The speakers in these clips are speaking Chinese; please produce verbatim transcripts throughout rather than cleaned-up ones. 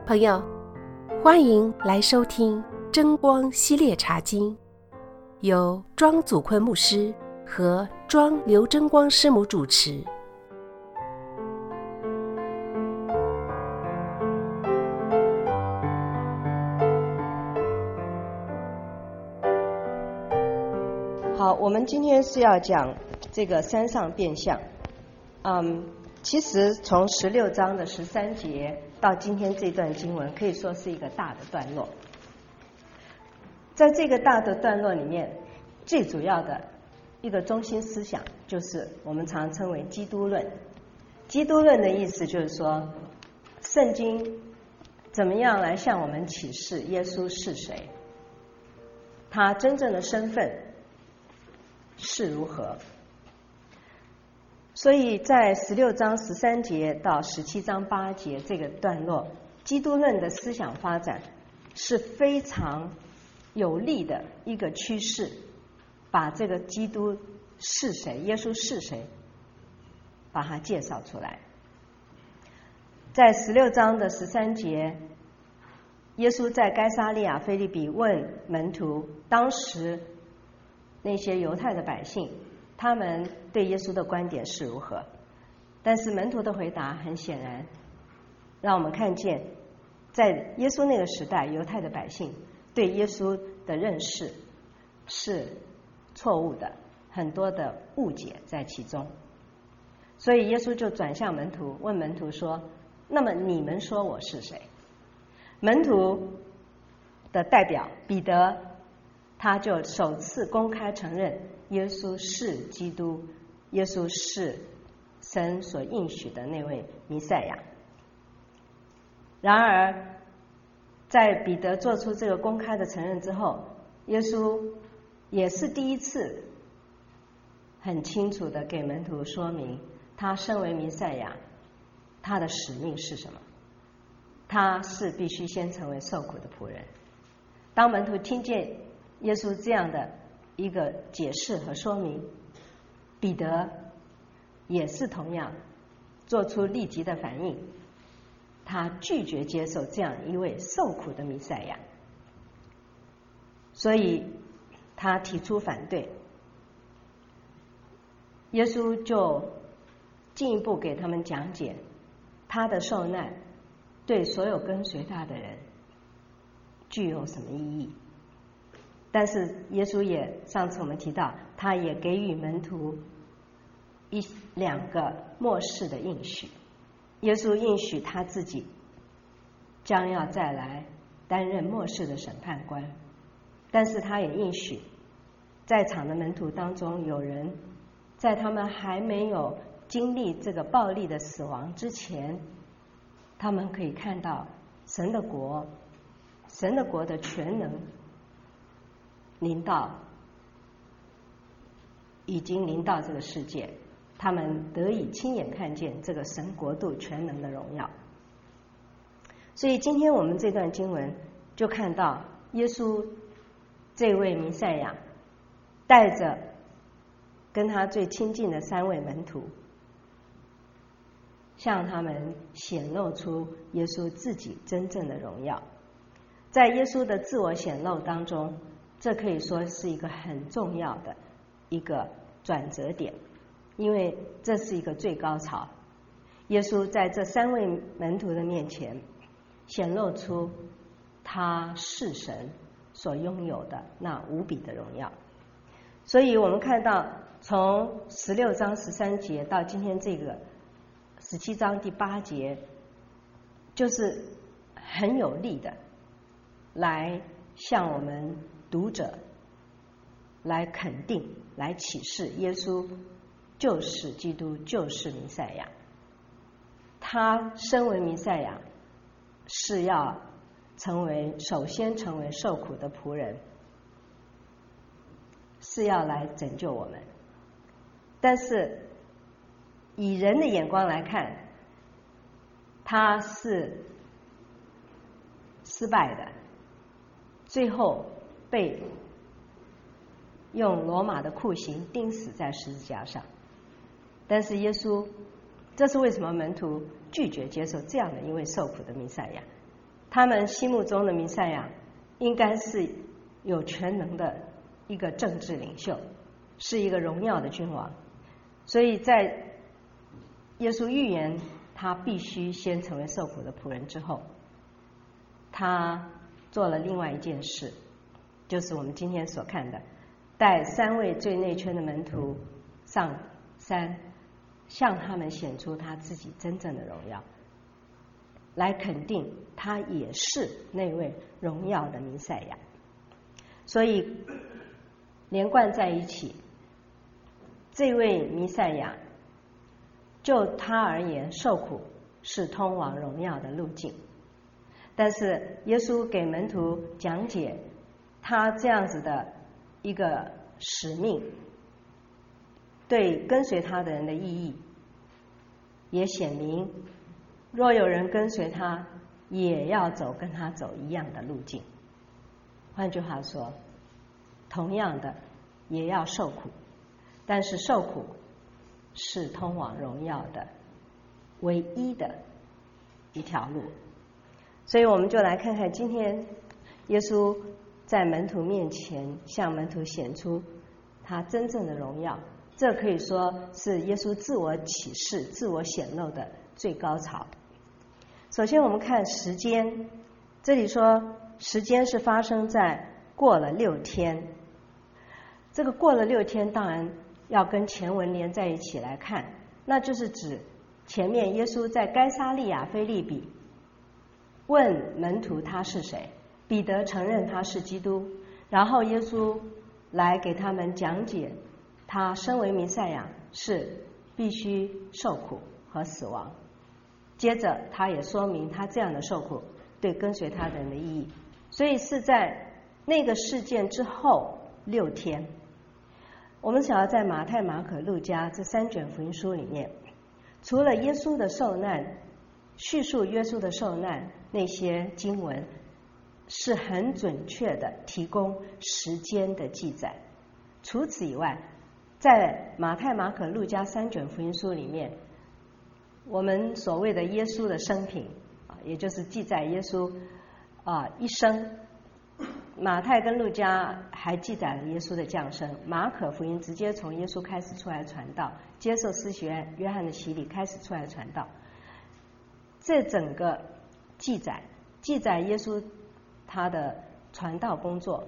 朋友，欢迎来收听真光系列茶经，由庄祖坤牧师和庄刘真光师母主持。 好，我们今天是要讲这个山上变相。嗯，其实从十六章的十三节到今天这段经文，可以说是一个大的段落。在这个大的段落里面，最主要的一个中心思想就是我们常称为基督论。基督论的意思就是说，圣经怎么样来向我们启示耶稣是谁，他真正的身份是如何。所以在十六章十三节到十七章八节这个段落，基督论的思想发展是非常有力的一个趋势，把这个基督是谁，耶稣是谁，把它介绍出来。在十六章的十三节，耶稣在该撒利亚腓立比问门徒，当时那些犹太的百姓，他们对耶稣的观点是如何？但是门徒的回答很显然，让我们看见，在耶稣那个时代，犹太的百姓对耶稣的认识是错误的，很多的误解在其中。所以耶稣就转向门徒，问门徒说：“那么你们说我是谁？”门徒的代表彼得，他就首次公开承认耶稣是基督，耶稣是神所应许的那位弥赛亚。然而在彼得做出这个公开的承认之后，耶稣也是第一次很清楚地给门徒说明，他身为弥赛亚，他的使命是什么。他是必须先成为受苦的仆人。当门徒听见耶稣这样的一个解释和说明，彼得也是同样做出立即的反应，他拒绝接受这样一位受苦的弥赛亚，所以他提出反对。耶稣就进一步给他们讲解他的受难对所有跟随他的人具有什么意义。但是耶稣也，上次我们提到，他也给予门徒一两个末世的应许。耶稣应许他自己将要再来担任末世的审判官，但是他也应许在场的门徒当中有人在他们还没有经历这个暴力的死亡之前，他们可以看到神的国，神的国的全能临到，已经临到这个世界，他们得以亲眼看见这个神国度全能的荣耀。所以今天我们这段经文就看到耶稣这位弥赛亚带着跟他最亲近的三位门徒，向他们显露出耶稣自己真正的荣耀。在耶稣的自我显露当中，这可以说是一个很重要的一个转折点，因为这是一个最高潮。耶稣在这三位门徒的面前显露出他是神所拥有的那无比的荣耀。所以我们看到从十六章十三节到今天这个十七章第八节，就是很有力的来向我们读者来肯定，来启示耶稣就是基督，就是弥赛亚。他身为弥赛亚，是要成为首先成为受苦的仆人，是要来拯救我们。但是以人的眼光来看，他是失败的，最后被用罗马的酷刑钉死在十字架上。但是耶稣，这是为什么门徒拒绝接受这样的一位受苦的弥赛亚？ 他们心目中的弥赛亚应该是有全能的一个政治领袖，是一个荣耀的君王。所以在耶稣预言他必须先成为受苦的仆人之后，他做了另外一件事，就是我们今天所看的，带三位最内圈的门徒上山，向他们显出他自己真正的荣耀，来肯定他也是那位荣耀的弥赛亚。所以连贯在一起，这位弥赛亚就他而言，受苦是通往荣耀的路径。但是耶稣给门徒讲解他这样子的一个使命，对跟随他的人的意义，也显明若有人跟随他，也要走跟他走一样的路径。换句话说，同样的也要受苦，但是受苦是通往荣耀的唯一的一条路。所以我们就来看看今天耶稣在门徒面前向门徒显出他真正的荣耀，这可以说是耶稣自我启示、自我显露的最高潮。首先我们看时间，这里说时间是发生在过了六天，这个过了六天当然要跟前文连在一起来看，那就是指前面耶稣在该撒利亚腓立比问门徒他是谁，彼得承认他是基督，然后耶稣来给他们讲解他身为弥赛亚是必须受苦和死亡。接着他也说明他这样的受苦对跟随他的人的意义。所以是在那个事件之后六天。我们想要在马太、马可、路加这三卷福音书里面，除了耶稣的受难，叙述耶稣的受难那些经文是很准确的提供时间的记载，除此以外，在马太、马可、路加三卷福音书里面，我们所谓的耶稣的生平，也就是记载耶稣啊一生。马太跟路加还记载了耶稣的降生，马可福音直接从耶稣开始出来传道，接受施洗约翰的洗礼开始出来传道。这整个记载记载耶稣他的传道工作，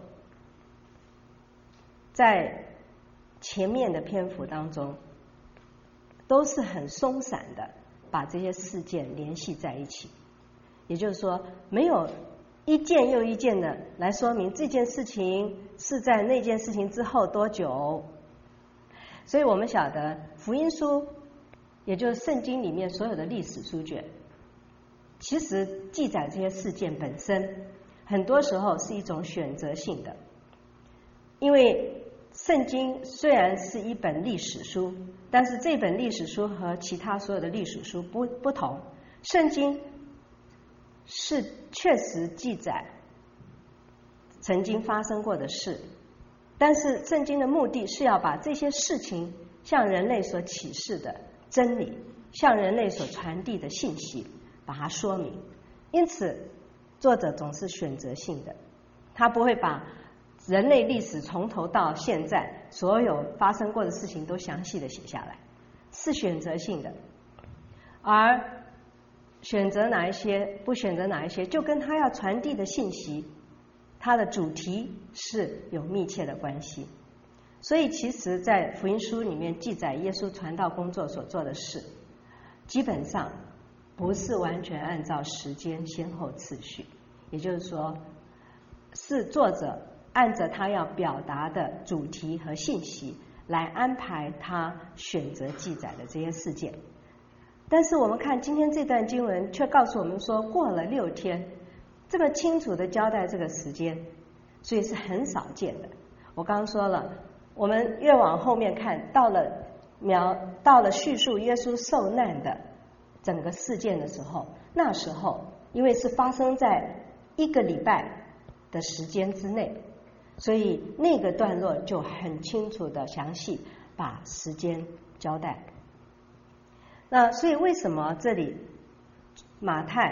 在前面的篇幅当中都是很松散的把这些事件联系在一起，也就是说没有一件又一件的来说明这件事情是在那件事情之后多久。所以我们晓得福音书，也就是圣经里面所有的历史书卷，其实记载这些事件本身很多时候是一种选择性的。因为圣经虽然是一本历史书，但是这本历史书和其他所有的历史书不不同，圣经是确实记载曾经发生过的事，但是圣经的目的是要把这些事情向人类所启示的真理，向人类所传递的信息把它说明。因此作者总是选择性的，他不会把人类历史从头到现在所有发生过的事情都详细的写下来，是选择性的。而选择哪一些，不选择哪一些，就跟他要传递的信息，他的主题是有密切的关系。所以其实在福音书里面记载耶稣传道工作所做的事，基本上不是完全按照时间先后次序，也就是说是作者按着他要表达的主题和信息来安排他选择记载的这些事件。但是我们看今天这段经文却告诉我们说，过了六天，这么清楚的交代这个时间，所以是很少见的。我刚刚说了，我们越往后面看，到了描到了叙述耶稣受难的整个事件的时候，那时候因为是发生在一个礼拜的时间之内，所以那个段落就很清楚的详细把时间交代。那所以为什么这里马太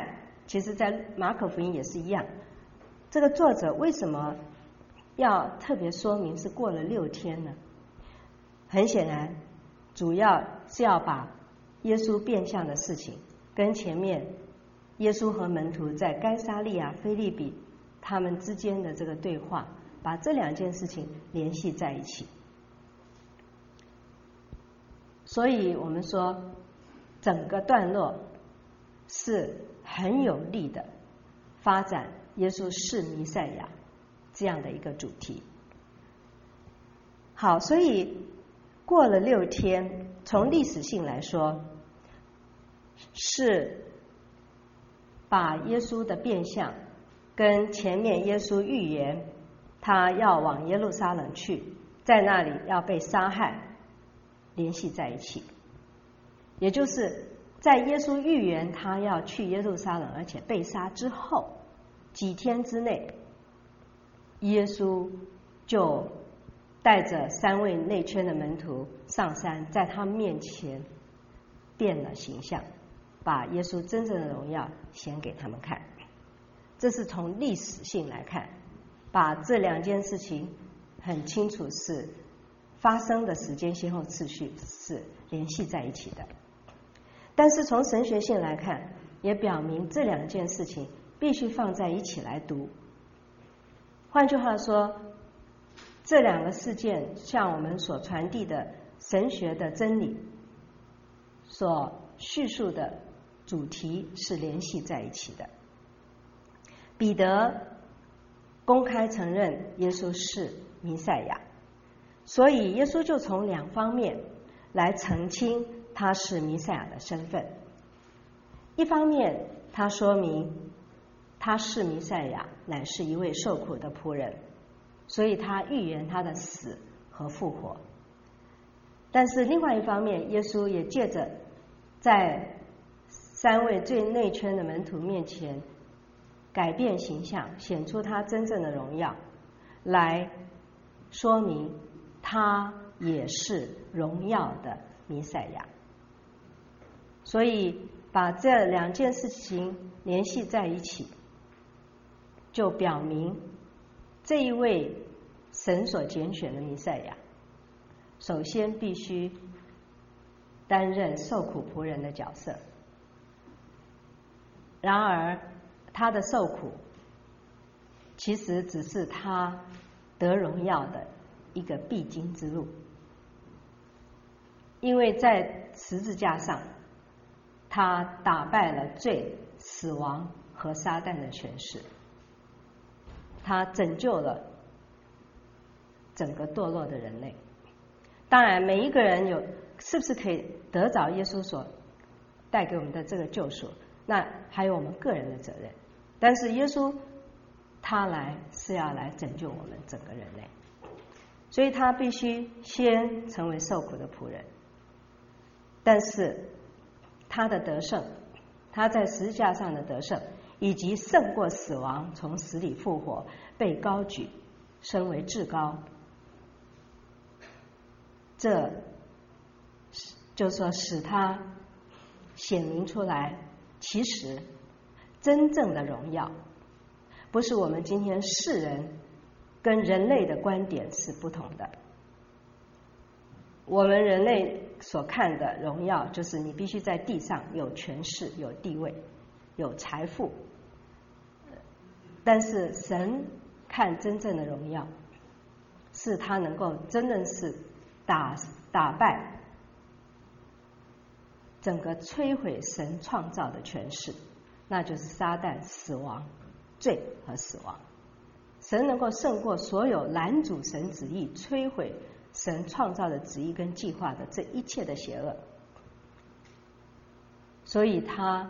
其实在马可福音也是一样。这个作者为什么要特别说明是过了六天呢？很显然，主要是要把耶稣变相的事情跟前面耶稣和门徒在该撒利亚腓立比他们之间的这个对话，把这两件事情联系在一起。所以我们说整个段落是很有力的发展耶稣是弥赛亚这样的一个主题。好，所以过了六天，从历史性来说，是把耶稣的变相跟前面耶稣预言他要往耶路撒冷去，在那里要被杀害联系在一起。也就是在耶稣预言他要去耶路撒冷而且被杀之后几天之内，耶稣就带着三位内圈的门徒上山，在他面前变了形象，把耶稣真正的荣耀显给他们看。这是从历史性来看，把这两件事情很清楚是发生的时间先后次序是联系在一起的。但是从神学性来看，也表明这两件事情必须放在一起来读。换句话说，这两个事件向我们所传递的神学的真理所叙述的主题是联系在一起的。彼得公开承认耶稣是弥赛亚，所以耶稣就从两方面来澄清他是弥赛亚的身份。一方面，他说明他是弥赛亚，乃是一位受苦的仆人，所以他预言他的死和复活。但是另外一方面，耶稣也借着在三位最内圈的门徒面前改变形象，显出他真正的荣耀，来说明他也是荣耀的弥赛亚。所以把这两件事情联系在一起，就表明这一位神所拣选的弥赛亚，首先必须担任受苦仆人的角色。然而他的受苦其实只是他得荣耀的一个必经之路，因为在十字架上他打败了罪、死亡和撒旦的权势，他拯救了整个堕落的人类。当然每一个人有是不是可以得着耶稣所带给我们的这个救赎，那还有我们个人的责任。但是耶稣他来是要来拯救我们整个人类，所以他必须先成为受苦的仆人。但是他的得胜，他在十字架上的得胜，以及胜过死亡，从死里复活，被高举升为至高，这就说使他显明出来，其实真正的荣耀不是我们今天世人跟人类的观点是不同的。我们人类所看的荣耀就是你必须在地上有权势、有地位、有财富，但是神看真正的荣耀是他能够真正是打打败整个摧毁神创造的权势，那就是撒旦、死亡、罪和死亡。神能够胜过所有拦阻神旨意、摧毁神创造的旨意跟计划的这一切的邪恶，所以他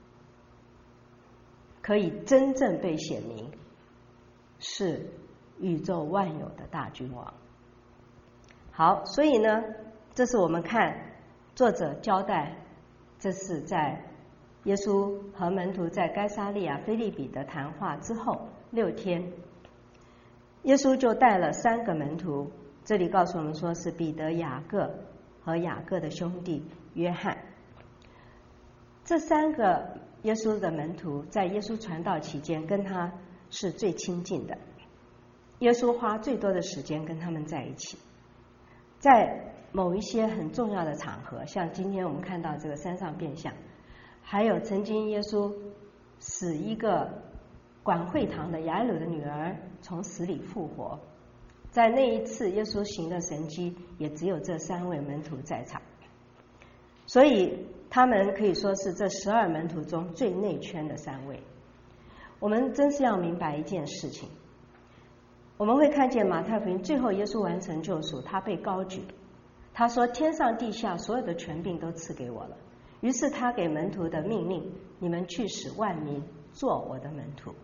可以真正被显明是宇宙万有的大君王。好，所以呢，这是我们看作者交代，这是在耶稣和门徒在该撒利亚腓立比的谈话之后六天，耶稣就带了三个门徒，这里告诉我们说是彼得、雅各和雅各的兄弟约翰。这三个耶稣的门徒在耶稣传道期间跟他是最亲近的，耶稣花最多的时间跟他们在一起。在某一些很重要的场合，像今天我们看到这个山上变相，还有曾经耶稣使一个管会堂的雅鲁的女儿从死里复活，在那一次耶稣行的神迹，也只有这三位门徒在场，所以他们可以说是这十二门徒中最内圈的三位。我们真是要明白一件事情，我们会看见马太福音最后耶稣完成救赎，他被高举，他说天上地下所有的权柄都赐给我了，于是他给门徒的命令，你们去使万民做我的门徒，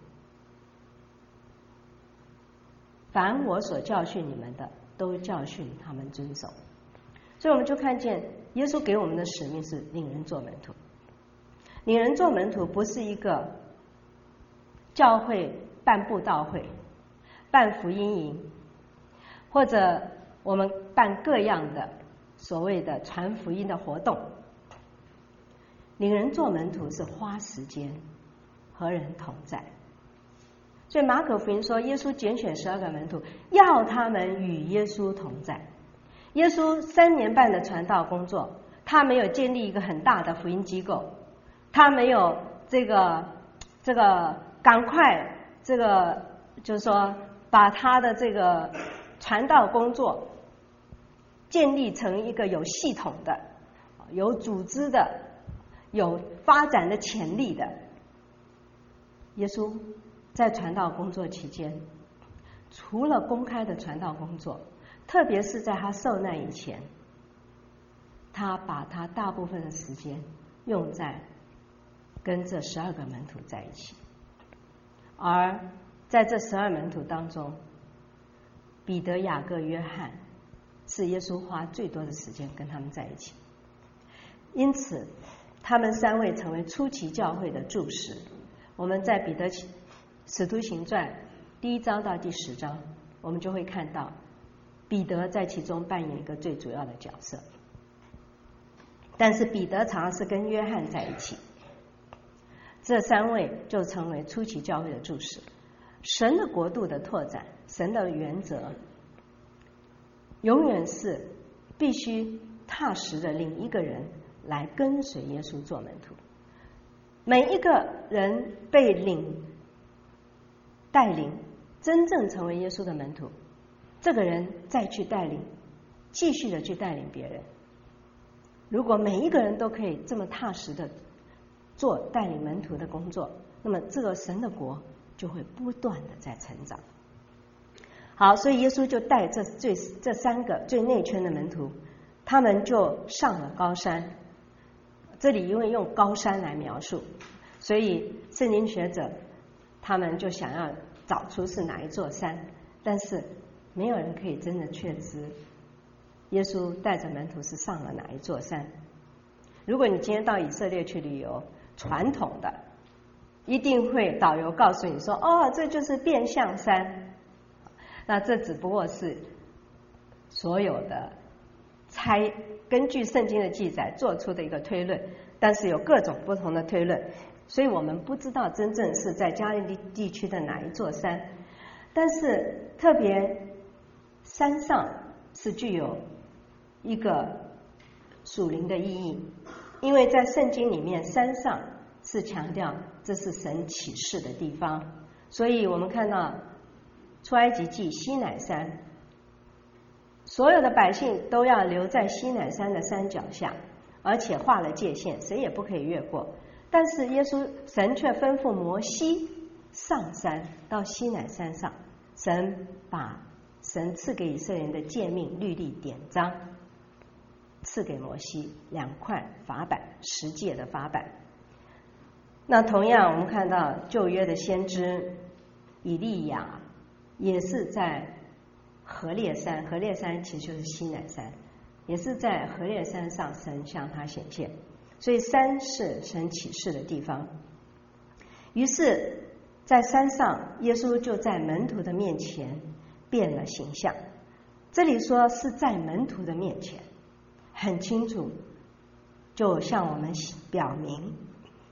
凡我所教训你们的，都教训他们遵守。所以我们就看见耶稣给我们的使命是领人做门徒。领人做门徒不是一个教会办布道会、办福音营，或者我们办各样的所谓的传福音的活动。领人做门徒是花时间和人同在。所以马可福音说，耶稣拣选十二个门徒，要他们与耶稣同在。耶稣三年半的传道工作，他没有建立一个很大的福音机构，他没有这个这个赶快这个就是说把他的这个传道工作建立成一个有系统的、有组织的、有发展的潜力的。耶稣在传道工作期间，除了公开的传道工作，特别是在他受难以前，他把他大部分的时间用在跟这十二个门徒在一起。而在这十二门徒当中，彼得、雅各、约翰是耶稣花最多的时间跟他们在一起，因此他们三位成为初期教会的柱石。我们在彼得使徒行传第一章到第十章，我们就会看到彼得在其中扮演一个最主要的角色。但是彼得常常是跟约翰在一起，这三位就成为初期教会的柱石。神的国度的拓展，神的原则永远是必须踏实的领一个人来跟随耶稣做门徒。每一个人被领带领真正成为耶稣的门徒，这个人再去带领，继续的去带领别人。如果每一个人都可以这么踏实的做带领门徒的工作，那么这个神的国就会不断的在成长。好，所以耶稣就带这最这三个最内圈的门徒，他们就上了高山。这里因为用高山来描述，所以圣经学者他们就想要找出是哪一座山，但是没有人可以真的确知耶稣带着门徒是上了哪一座山。如果你今天到以色列去旅游，传统的一定会导游告诉你说，哦，这就是变相山。那这只不过是所有的猜根据圣经的记载做出的一个推论，但是有各种不同的推论，所以我们不知道真正是在加利利地区的哪一座山。但是特别山上是具有一个属灵的意义，因为在圣经里面山上是强调这是神启示的地方，所以我们看到出埃及记西乃山，所有的百姓都要留在西乃山的山脚下，而且画了界限，谁也不可以越过。但是耶稣神却吩咐摩西上山到西乃山上，神把神赐给以色列人的诫命律例典章赐给摩西两块法板，十诫的法板。那同样我们看到旧约的先知以利亚也是在何烈山，何烈山其实就是西乃山，也是在何烈山上神向他显现，所以山是神启示的地方。于是在山上耶稣就在门徒的面前变了形象，这里说是在门徒的面前，很清楚就向我们表明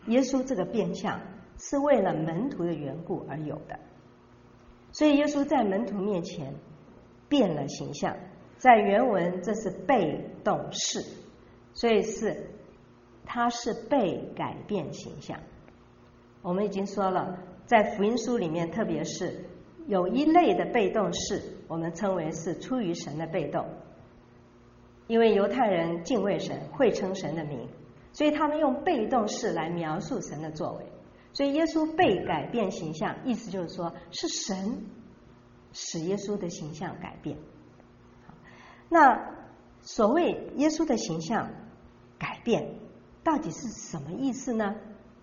耶稣这个变相是为了门徒的缘故而有的。所以耶稣在门徒面前变了形象，在原文这是被动式，所以是他是被改变形象。我们已经说了，在福音书里面，特别是有一类的被动式，我们称为是出于神的被动，因为犹太人敬畏神，会称神的名，所以他们用被动式来描述神的作为。所以耶稣被改变形象，意思就是说是神使耶稣的形象改变。那所谓耶稣的形象改变到底是什么意思呢？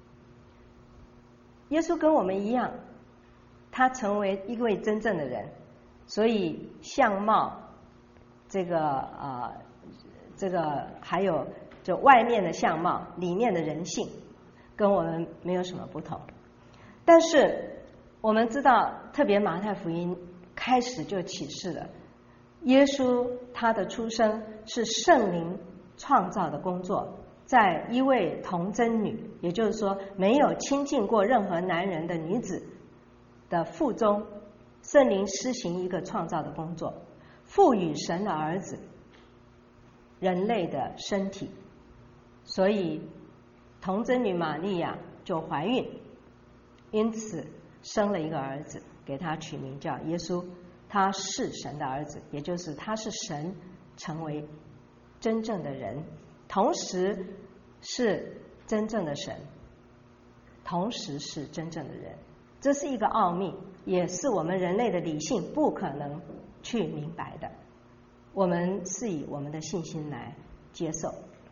耶稣跟我们一样，他成为一位真正的人，所以相貌这个呃这个还有就外面的相貌，里面的人性跟我们没有什么不同。但是我们知道，特别马太福音开始就启示了耶稣他的出生是圣灵创造的工作，在一位童贞女，也就是说没有亲近过任何男人的女子的腹中，圣灵施行一个创造的工作，赋予神的儿子人类的身体，所以童贞女玛利亚就怀孕，因此生了一个儿子，给他取名叫耶稣。他是神的儿子，也就是他是神成为真正的人，同时是真正的神，同时是真正的人。这是一个奥秘，也是我们人类的理性不可能去明白的，我们是以我们的信心来接受。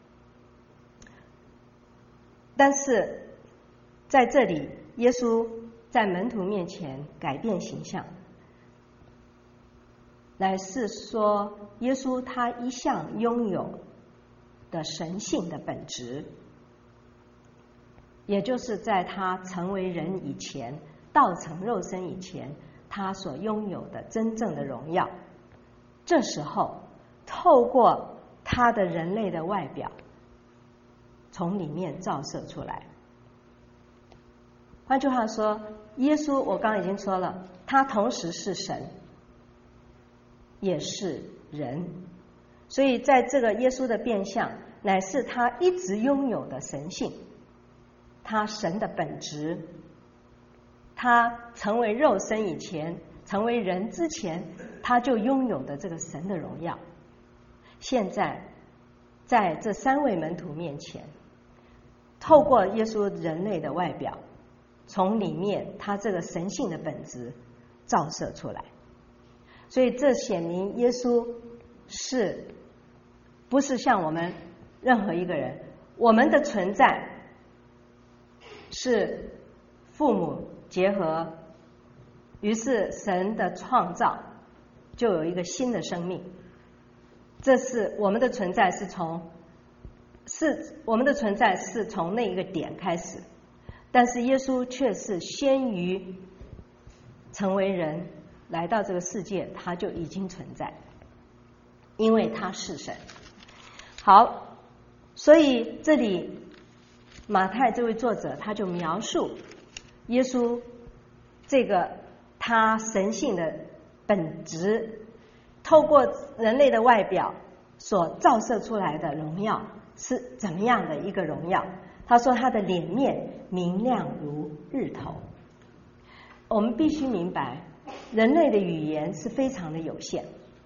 但是在这里，耶稣在门徒面前改变形象，乃是说耶稣他一向拥有的神性的本质，也就是在他成为人以前，道成肉身以前，他所拥有的真正的荣耀。这时候透过他的人类的外表，从里面照射出来。换句话说，耶稣我刚刚已经说了，他同时是神也是人，所以在这个耶稣的变相，乃是他一直拥有的神性，他神的本质，他成为肉身以前，成为人之前，他就拥有的这个神的荣耀，现在在这三位门徒面前，透过耶稣人类的外表，从里面他这个神性的本质照射出来。所以这显明耶稣是不是像我们任何一个人，我们的存在是父母结合，于是神的创造就有一个新的生命。这是我们的存在是从是我们的存在是从那一个点开始，但是耶稣却是先于成为人来到这个世界，他就已经存在，因为他是神。好，所以这里马太这位作者他就描述耶稣这个他神性的本质，透过人类的外表所照射出来的荣耀是怎么样的一个荣耀。他说他的脸面明亮如日头。我们必须明白，人类的语言是非常的有限，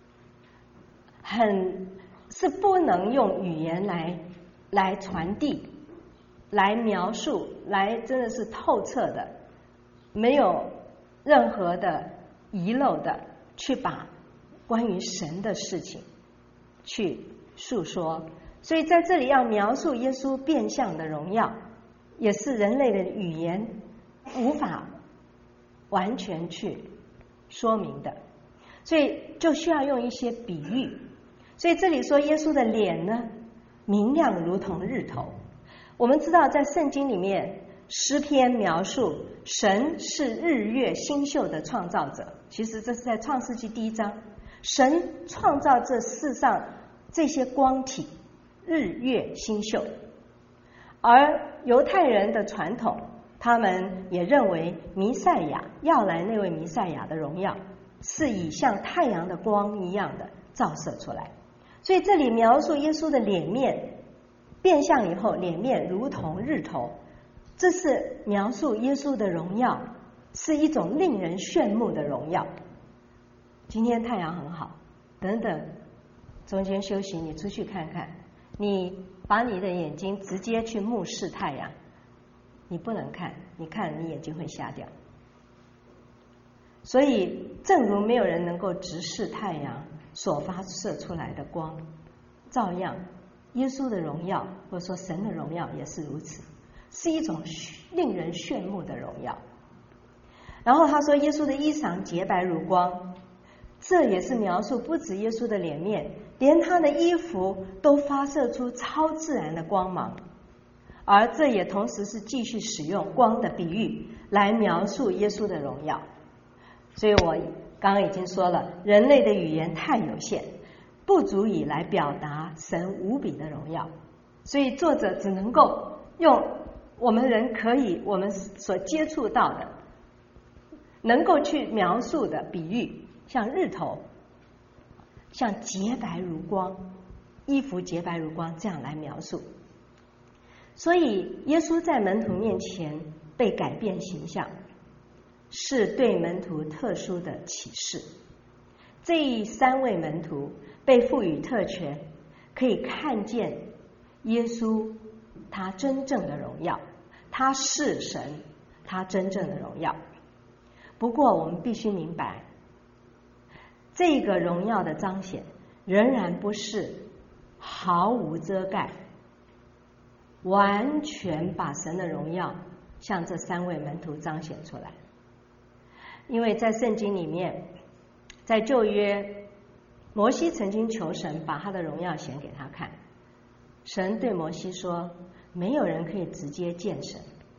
很是不能用语言来来传递、来描述、来真的是透彻的，没有任何的遗漏的去把关于神的事情去述说。所以在这里要描述耶稣变相的荣耀，也是人类的语言无法完全去说明的，所以就需要用一些比喻。所以这里说耶稣的脸呢，明亮如同日头。我们知道在圣经里面，诗篇描述神是日月星宿的创造者，其实这是在创世纪第一章，神创造这世上这些光体，日月星宿， 而犹太人的传统，他们也认为弥赛亚要来那位弥赛亚的荣耀是以像太阳的光一样的照射出来。所以这里描述耶稣的脸面变相以后，脸面如同日头，这是描述耶稣的荣耀是一种令人炫目的荣耀。今天太阳很好，等等中间休息，你出去看看，你把你的眼睛直接去目视太阳，你不能看，你看你眼睛会瞎掉。所以正如没有人能够直视太阳所发射出来的光，照样耶稣的荣耀或者说神的荣耀也是如此，是一种令人炫目的荣耀。然后他说耶稣的衣裳洁白如光，这也是描述不止耶稣的脸面，连他的衣服都发射出超自然的光芒，而这也同时是继续使用光的比喻来描述耶稣的荣耀。所以我刚刚已经说了，人类的语言太有限，不足以来表达神无比的荣耀，所以作者只能够用我们人可以我们所接触到的能够去描述的比喻，像日头，像洁白如光，衣服洁白如光，这样来描述。所以耶稣在门徒面前被改变形象，是对门徒特殊的启示。这三位门徒被赋予特权，可以看见耶稣他真正的荣耀，他是神，他真正的荣耀。不过我们必须明白，这个荣耀的彰显仍然不是毫无遮盖，完全把神的荣耀向这三位门徒彰显出来。因为在圣经里面，在旧约，摩西曾经求神把他的荣耀显给他看。神对摩西说，没有人可以直接见神，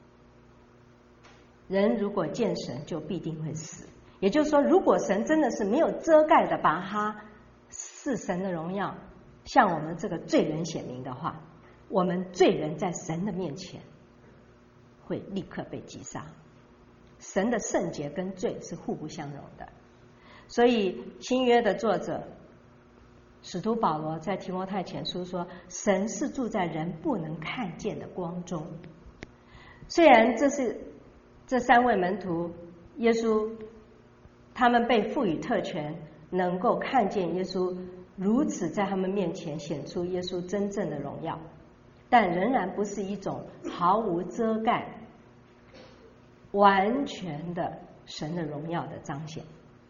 人如果见神就必定会死。也就是说，如果神真的是没有遮盖的把他是神的荣耀向我们这个罪人显明的话，我们罪人在神的面前会立刻被击杀。神的圣洁跟罪是互不相容的。所以新约的作者使徒保罗在提摩太前书说，神是住在人不能看见的光中。虽然这是这三位门徒耶稣他们被赋予特权，能够看见耶稣如此在他们面前显出耶稣真正的荣耀，但仍然不是一种毫无遮盖完全的神的荣耀的彰显。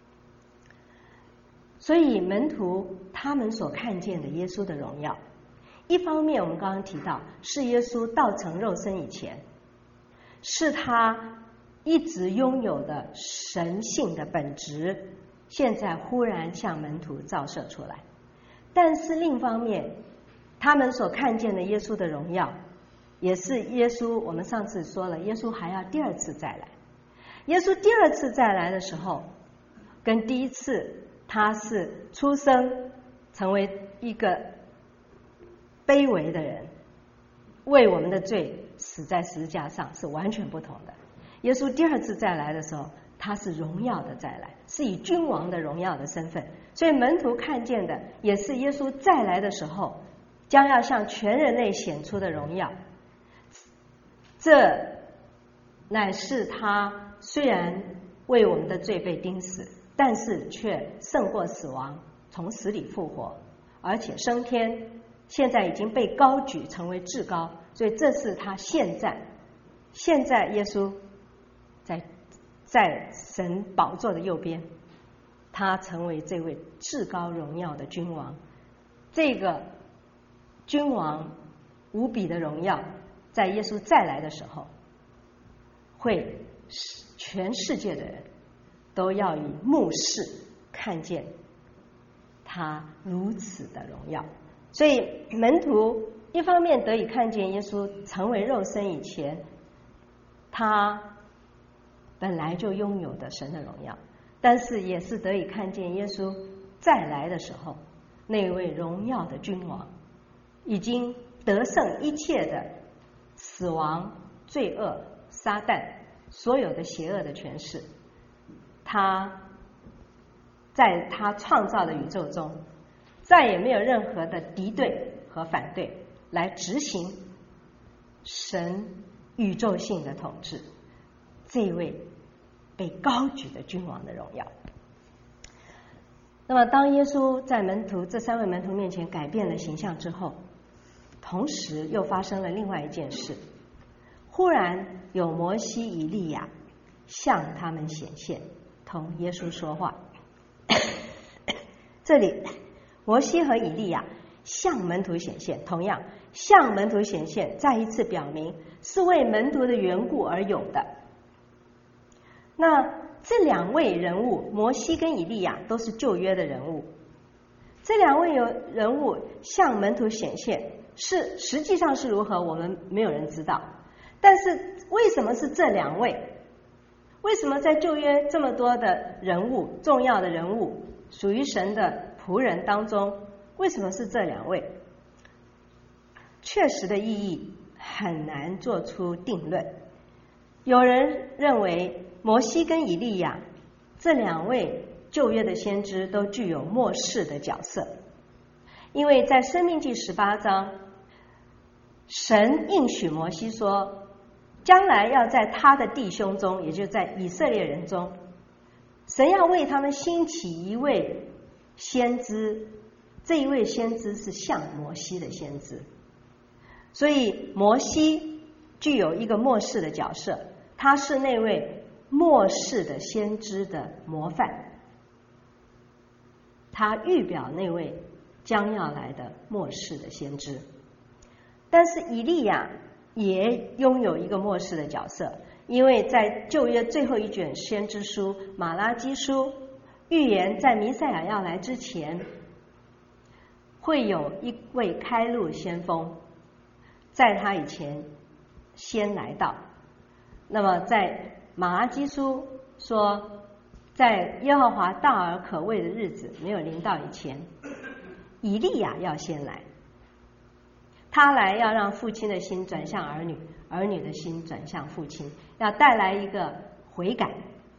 所以门徒他们所看见的耶稣的荣耀，一方面我们刚刚提到是耶稣道成肉身以前是他一直拥有的神性的本质，现在忽然向门徒照射出来。但是另一方面，他们所看见的耶稣的荣耀，也是耶稣，我们上次说了，耶稣还要第二次再来。耶稣第二次再来的时候，跟第一次他是出生成为一个卑微的人，为我们的罪死在十字架上，是完全不同的。耶稣第二次再来的时候，他是荣耀的再来，是以君王的荣耀的身份。所以门徒看见的也是耶稣再来的时候将要向全人类显出的荣耀。这乃是他虽然为我们的罪被钉死，但是却胜过死亡，从死里复活，而且升天，现在已经被高举成为至高。所以这是他现在现在耶稣在在神宝座的右边，他成为这位至高荣耀的君王。这个君王无比的荣耀，在耶稣再来的时候，会全世界的人都要以目视看见他如此的荣耀。所以门徒一方面得以看见耶稣成为肉身以前他本来就拥有的神的荣耀，但是也是得以看见耶稣再来的时候，那位荣耀的君王已经得胜一切的死亡、罪恶、撒旦所有的邪恶的权势，他在他创造的宇宙中再也没有任何的敌对和反对来执行神宇宙性的统治，这位被高举的君王的荣耀。那么当耶稣在门徒这三位门徒面前改变了形象之后，同时又发生了另外一件事，忽然有摩西、以利亚向他们显现，同耶稣说话。这里摩西和以利亚向门徒显现，同样向门徒显现再一次表明是为门徒的缘故而有的。那这两位人物摩西跟以利亚都是旧约的人物，这两位人物向门徒显现是实际上是如何我们没有人知道，但是为什么是这两位？为什么在旧约这么多的人物，重要的人物，属于神的仆人当中，为什么是这两位？确实的意义很难做出定论。有人认为摩西跟以利亚这两位旧约的先知都具有末世的角色，因为在申命记十八章，神应许摩西说，将来要在他的弟兄中，也就是在以色列人中，神要为他们兴起一位先知，这一位先知是像摩西的先知，所以摩西具有一个末世的角色，他是那位末世的先知的模范，他预表那位将要来的末世的先知。但是以利亚也拥有一个末世的角色，因为在旧约最后一卷先知书马拉基书预言，在弥赛亚要来之前，会有一位开路先锋在他以前先来到。那么在马拉基书说，在耶和华大而可畏的日子没有临到以前，以利亚要先来，他来要让父亲的心转向儿女，儿女的心转向父亲，要带来一个悔改。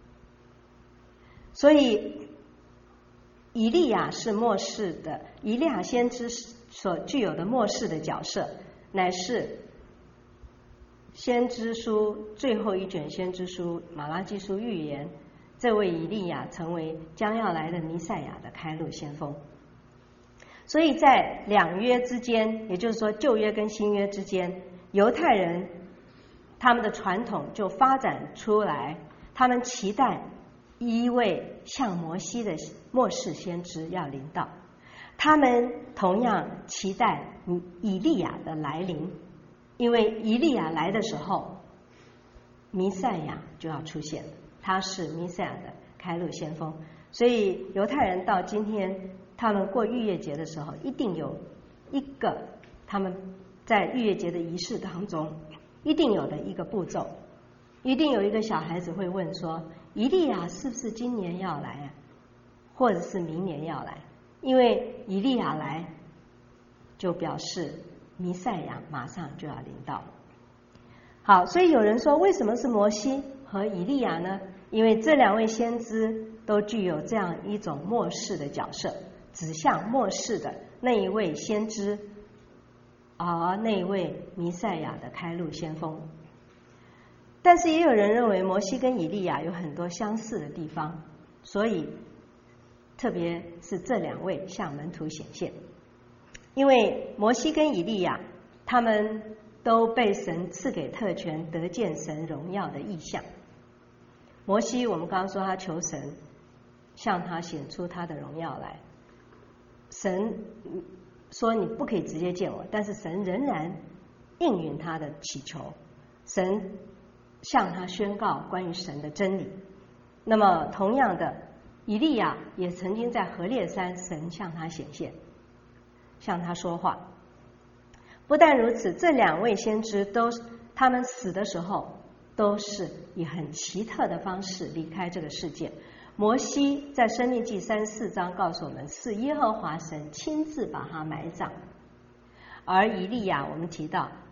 所以以利亚是末世的，以利亚先知所具有的末世的角色，乃是先知书最后一卷先知书马拉基书预言，这位以利亚成为将要来的弥赛亚的开路先锋。所以在两约之间，也就是说旧约跟新约之间，犹太人他们的传统就发展出来，他们期待一位像摩西的末世先知要临到，他们同样期待以利亚的来临，因为以利亚来的时候，弥赛亚就要出现了，他是弥赛亚的开路先锋。所以犹太人到今天他们过逾越节的时候，一定有一个他们在逾越节的仪式当中一定有的一个步骤，一定有一个小孩子会问说，以利亚是不是今年要来啊，或者是明年要来？因为以利亚来就表示弥赛亚马上就要临到。好，所以有人说为什么是摩西和以利亚呢？因为这两位先知都具有这样一种末世的角色，指向末世的那一位先知，而那一位弥赛亚的开路先锋。但是也有人认为摩西跟以利亚有很多相似的地方，所以特别是这两位向门徒显现。因为摩西跟以利亚他们都被神赐给特权，得见神荣耀的意象。摩西我们刚刚说他求神向他显出他的荣耀来，神说你不可以直接见我，但是神仍然应允他的祈求，神向他宣告关于神的真理。那么同样的，以利亚也曾经在何烈山，神向他显现，向他说话。不但如此，这两位先知都他们死的时候都是以很奇特的方式离开这个世界。摩西在申命记三十四章告诉我们，是耶和华神亲自把他埋葬，而以利亚我们提到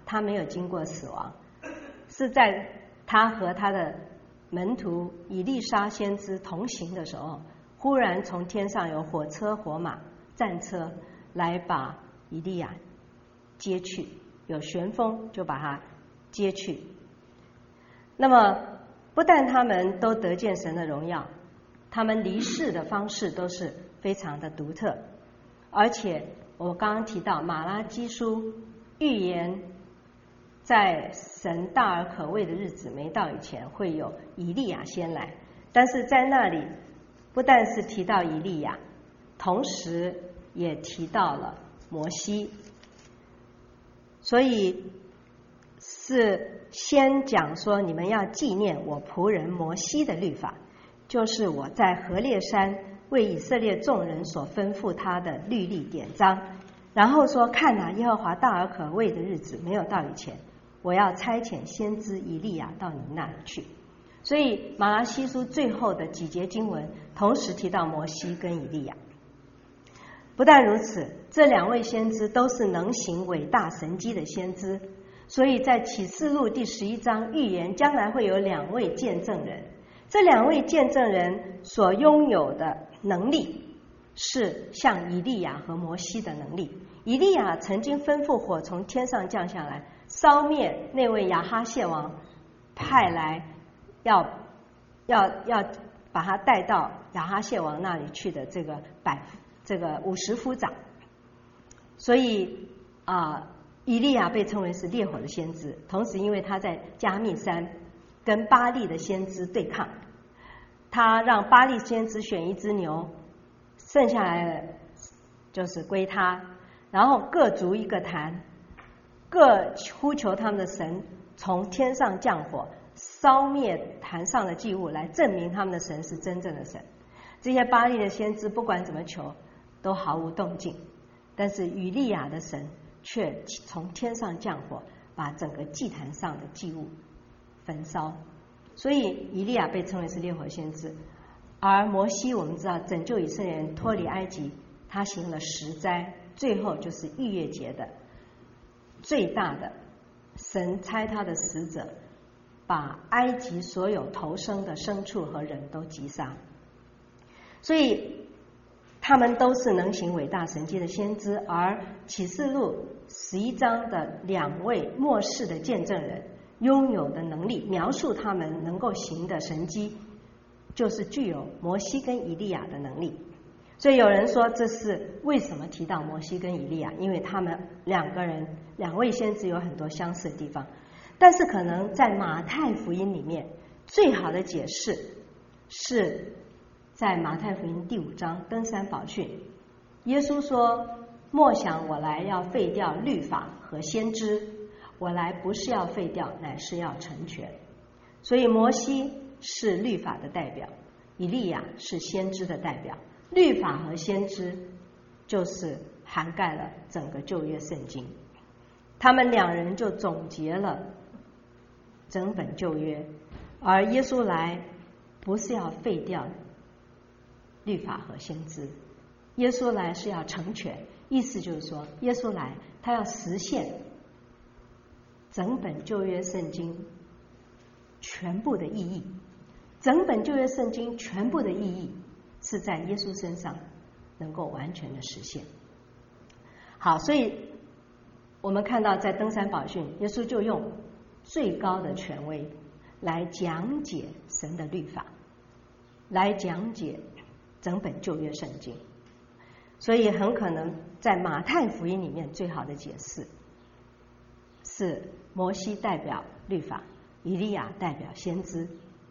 他没有经过死亡，是在他和他的门徒以利沙先知同行的时候，忽然从天上有火车、火马、战车来把以利亚接去，有旋风就把他接去。那么不但他们都得见神的荣耀，他们离世的方式都是非常的独特，而且我刚刚提到马拉基书预言在神大而可畏的日子没到以前会有以利亚先来，但是在那里不但是提到以利亚，同时也提到了摩西，所以是先讲说你们要纪念我仆人摩西的律法，就是我在何烈山为以色列众人所吩咐他的律例典章，然后说看哪，耶和华大而可畏的日子没有到以前，我要差遣先知以利亚到你那里去。所以马拉西书最后的几节经文同时提到摩西跟以利亚。不但如此，这两位先知都是能行伟大神迹的先知，所以在启示录第十一章预言将来会有两位见证人，这两位见证人所拥有的能力是像以利亚和摩西的能力。以利亚曾经吩咐火从天上降下来，烧灭那位亚哈谢王派来要要要把他带到亚哈谢王那里去的这个百这个五十夫长。所以啊、呃，以利亚被称为是烈火的先知，同时因为他在加密山跟巴力的先知对抗，他让巴力先知选一只牛，剩下来的就是归他，然后各筑一个坛，各呼求他们的神从天上降火烧灭坛上的祭物，来证明他们的神是真正的神。这些巴力的先知不管怎么求都毫无动静，但是以利亚的神却从天上降火，把整个祭坛上的祭物焚烧。所以以利亚被称为是烈火先知。而摩西我们知道拯救以色列人脱离埃及，他行了十灾，最后就是逾越节的最大的，神差他的使者把埃及所有投生的牲畜和人都击杀。所以他们都是能行伟大神迹的先知。而启示录十一章的两位末世的见证人拥有的能力，描述他们能够行的神迹，就是具有摩西跟以利亚的能力。所以有人说这是为什么提到摩西跟以利亚，因为他们两个人两位先知有很多相似的地方。但是可能在马太福音里面最好的解释是在马太福音第五章登山宝训，耶稣说莫想我来要废掉律法和先知，我来不是要废掉，乃是要成全。所以摩西是律法的代表，以利亚是先知的代表。律法和先知就是涵盖了整个旧约圣经，他们两人就总结了整本旧约。而耶稣来不是要废掉律法和先知，耶稣来是要成全，意思就是说耶稣来他要实现整本旧约圣经全部的意义。整本旧约圣经全部的意义是在耶稣身上能够完全的实现。好，所以我们看到在登山宝训，耶稣就用最高的权威来讲解神的律法，来讲解整本旧约圣经。所以很可能在马太福音里面最好的解释是摩西代表律法，以利亚代表先知，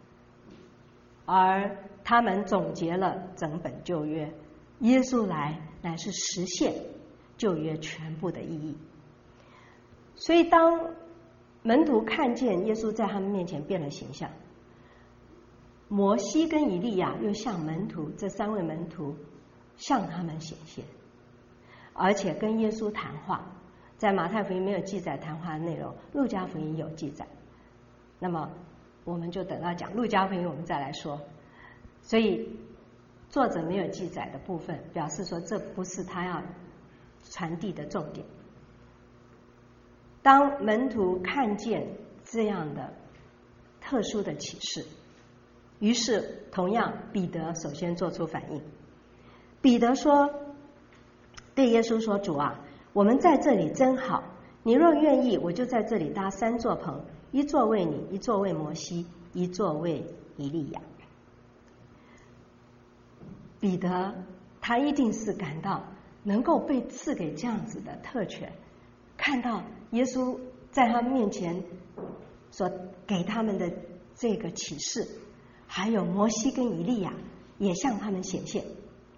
而他们总结了整本旧约，耶稣来乃是实现旧约全部的意义。所以当门徒看见耶稣在他们面前变了形象，摩西跟以利亚又向门徒这三位门徒向他们显现，而且跟耶稣谈话。在马太福音没有记载谈话的内容，路加福音有记载，那么我们就等到讲路加福音我们再来说。所以作者没有记载的部分，表示说这不是他要传递的重点。 当门徒看见这样的特殊的启示，于是同样彼得首先做出反应。彼得说，对耶稣说：“主啊，我们在这里真好，你若愿意，我就在这里搭三座棚，一座为你，一座为摩西，一座为以利亚。”彼得他一定是感到能够被赐给这样子的特权，看到耶稣在他面前所给他们的这个启示，还有摩西跟以利亚也向他们显现，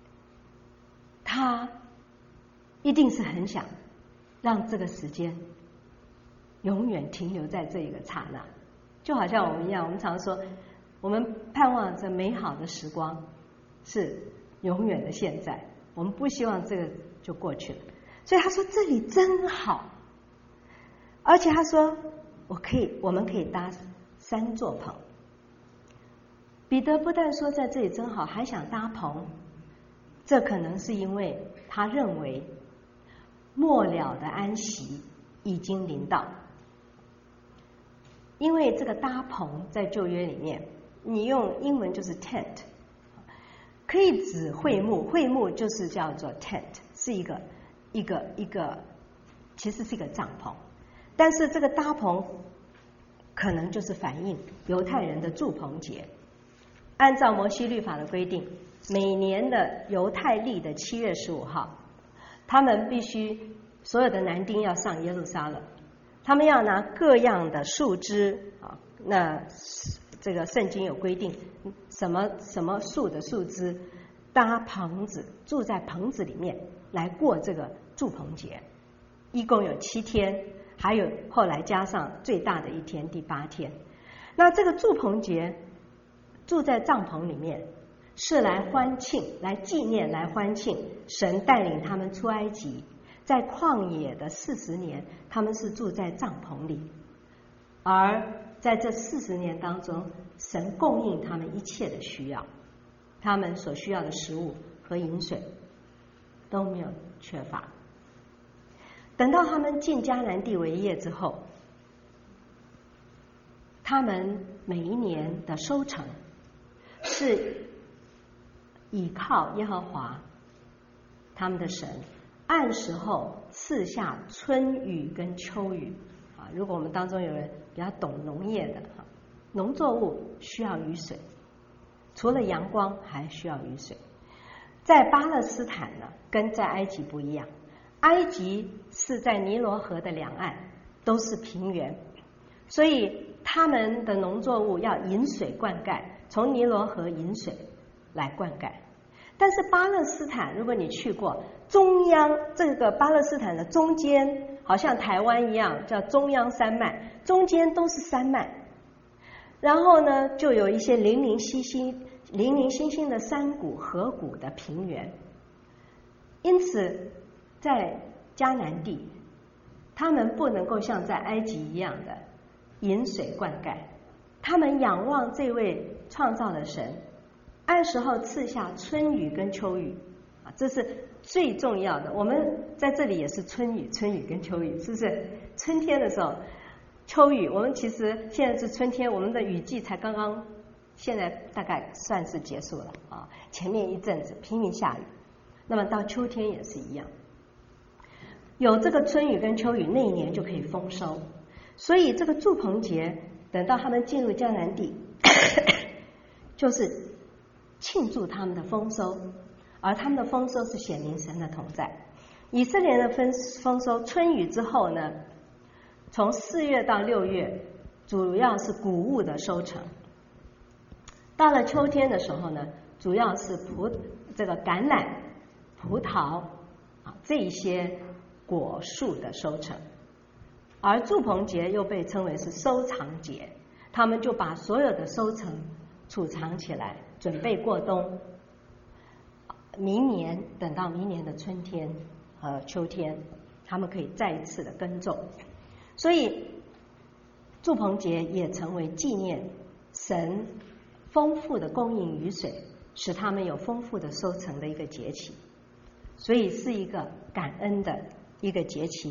他一定是很想让这个时间永远停留在这一个刹那，就好像我们一样，我们常说我们盼望着美好的时光是永远的现在，我们不希望这个就过去了。所以他说这里真好，而且他说我可以，我们可以搭三座棚。彼得不但说在这里真好，还想搭棚，这可能是因为他认为末了的安息已经临到。因为这个搭棚在旧约里面，你用英文就是 tent， 可以指会幕，会幕就是叫做 tent， 是一个一个一个，其实是一个帐篷。但是这个搭棚可能就是反映犹太人的住棚节。按照摩西律法的规定，每年的犹太历的七月十五号，他们必须所有的男丁要上耶路撒冷，他们要拿各样的树枝啊，那这个圣经有规定，什么什么树的树枝搭棚子，住在棚子里面来过这个住棚节，一共有七天，还有后来加上最大的一天第八天。那这个住棚节住在帐篷里面，是来欢庆，来纪念，来欢庆神带领他们出埃及，在旷野的四十年，他们是住在帐篷里，而在这四十年当中，神供应他们一切的需要，他们所需要的食物和饮水都没有缺乏。等到他们进迦南地为业之后，他们每一年的收成是倚靠耶和华他们的神，按时候赐下春雨跟秋雨啊。如果我们当中有人比较懂农业的啊，农作物需要雨水，除了阳光还需要雨水。在巴勒斯坦呢，跟在埃及不一样，埃及是在尼罗河的两岸，都是平原，所以他们的农作物要引水灌溉，从尼罗河引水来灌溉。但是巴勒斯坦，如果你去过中央，这个巴勒斯坦的中间，好像台湾一样，叫中央山脉，中间都是山脉，然后呢，就有一些零零星星、零零星星的山谷、河谷的平原。因此，在迦南地，他们不能够像在埃及一样的引水灌溉，他们仰望这位创造的神，按时候赐下春雨跟秋雨啊，这是最重要的。我们在这里也是春雨、春雨跟秋雨，是不是？春天的时候，秋雨，我们其实现在是春天，我们的雨季才刚刚，现在大概算是结束了啊。前面一阵子拼命下雨，那么到秋天也是一样，有这个春雨跟秋雨，那一年就可以丰收。所以这个住棚节，等到他们进入迦南地，就是庆祝他们的丰收，而他们的丰收是显明神的同在。以色列的丰丰收，春雨之后呢，从四月到六月，主要是谷物的收成。到了秋天的时候呢，主要是葡这个橄榄、葡萄啊这一些果树的收成。而住棚节又被称为是收藏节，他们就把所有的收成储藏起来，准备过冬。明年等到明年的春天和秋天，他们可以再一次的耕种。所以住棚节也成为纪念神丰富的供应雨水，使他们有丰富的收成的一个节期。所以是一个感恩的一个节期。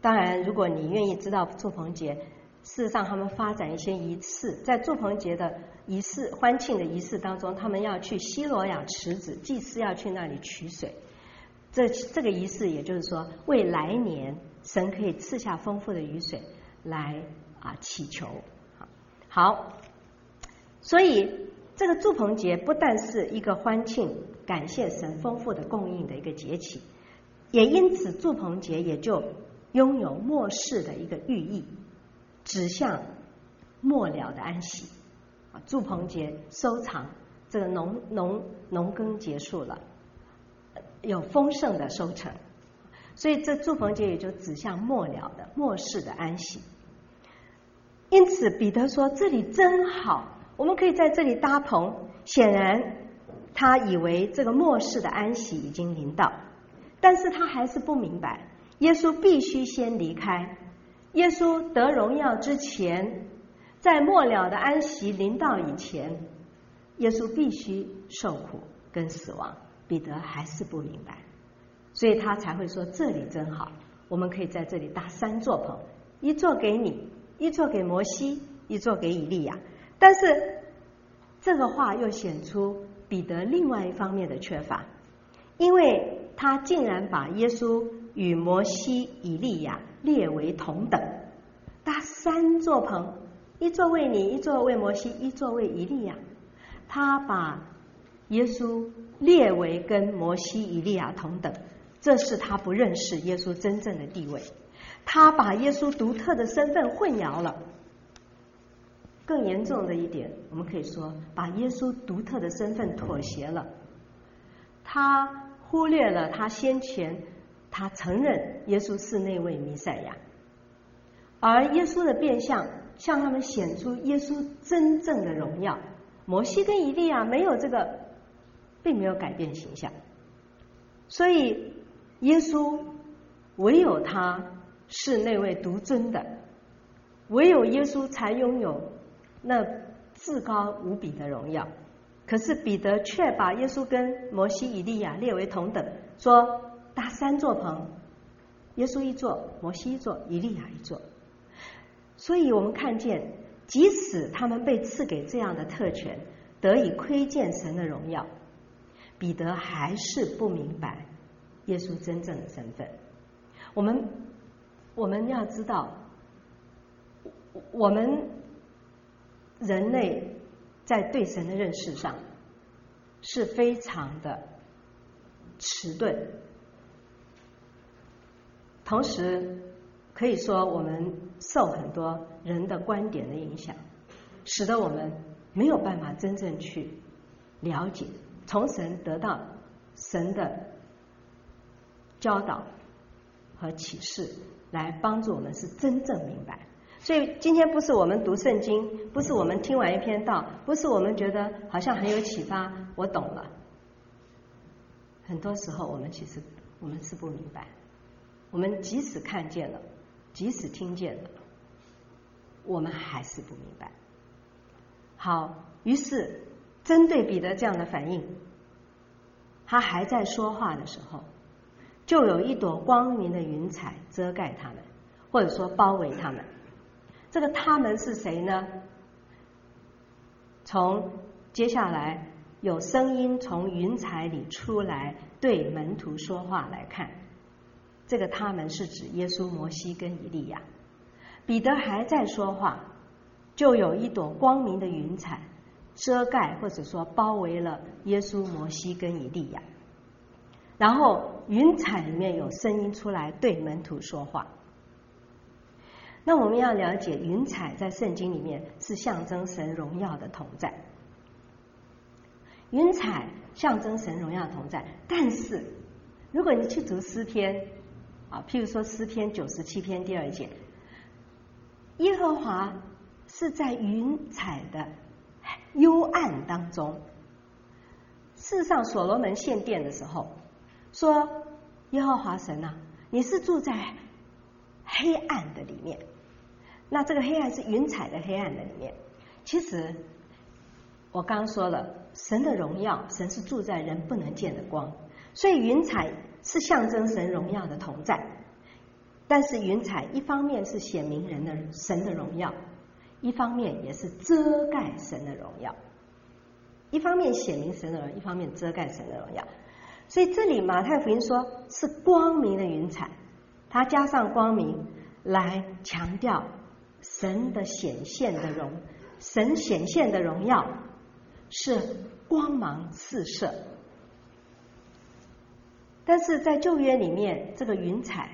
当然，如果你愿意知道祝棚节，事实上他们发展一些仪式，在祝棚节的仪式、欢庆的仪式当中，他们要去西罗亚池子，祭司要去那里取水。这这个仪式，也就是说，为来年神可以赐下丰富的雨水来啊祈求。好，所以这个祝棚节不但是一个欢庆、感谢神丰富的供应的一个节期，也因此祝棚节也就拥有末世的一个寓意，指向末了的安息。啊，祝棚节收藏，这个农农农耕结束了，有丰盛的收成，所以这祝棚节也就指向末了的末世的安息。因此彼得说这里真好，我们可以在这里搭棚。显然他以为这个末世的安息已经临到，但是他还是不明白耶稣必须先离开。耶稣得荣耀之前，在末了的安息临到以前，耶稣必须受苦跟死亡。彼得还是不明白，所以他才会说这里真好，我们可以在这里搭三座棚，一座给你，一座给摩西，一座给以利亚。但是这个话又显出彼得另外一方面的缺乏，因为他竟然把耶稣与摩西、以利亚列为同等，搭三座棚，一座为你，一座为摩西，一座为以利亚。他把耶稣列为跟摩西、以利亚同等，这是他不认识耶稣真正的地位，他把耶稣独特的身份混淆了。更严重的一点，我们可以说把耶稣独特的身份妥协了，他忽略了他先前他承认耶稣是那位弥赛亚，而耶稣的变相向他们显出耶稣真正的荣耀。摩西跟以利亚没有这个，并没有改变形象，所以耶稣唯有他是那位独尊的，唯有耶稣才拥有那至高无比的荣耀。可是彼得却把耶稣跟摩西、以利亚列为同等，说搭三座棚，耶稣一座，摩西一座，以利亚一座。所以我们看见，即使他们被赐给这样的特权，得以窥见神的荣耀，彼得还是不明白耶稣真正的身份。我们我们要知道，我们人类在对神的认识上是非常的迟钝，同时可以说我们受很多人的观点的影响，使得我们没有办法真正去了解，从神得到神的教导和启示，来帮助我们是真正明白。所以今天不是我们读圣经，不是我们听完一篇道，不是我们觉得好像很有启发，我懂了。很多时候我们其实我们是不明白，我们即使看见了，即使听见了，我们还是不明白。好，于是针对彼得这样的反应，他还在说话的时候，就有一朵光明的云彩遮盖他们，或者说包围他们。这个他们是谁呢？从接下来有声音从云彩里出来对门徒说话来看，这个他们是指耶稣、摩西跟以利亚。彼得还在说话，就有一朵光明的云彩遮盖或者说包围了耶稣、摩西跟以利亚，然后云彩里面有声音出来对门徒说话。那我们要了解，云彩在圣经里面是象征神荣耀的同在，云彩象征神荣耀同在。但是如果你去读诗篇啊，譬如说诗篇九十七篇第二节，耶和华是在云彩的幽暗当中。事实上所罗门献殿的时候说，耶和华神啊，你是住在黑暗的里面。那这个黑暗是云彩的黑暗的里面。其实我刚刚说了，神的荣耀，神是住在人不能见的光，所以云彩是象征神荣耀的同在。 但是云彩一方面是显明人的神的荣耀，一方面也是遮盖神的荣耀。一方面显明神的荣耀，一方面遮盖神的荣耀。所以这里马太福音说是光明的云彩，它加上光明来强调神的显现的荣，神显现的荣耀是光芒四射。但是在旧约里面，这个云彩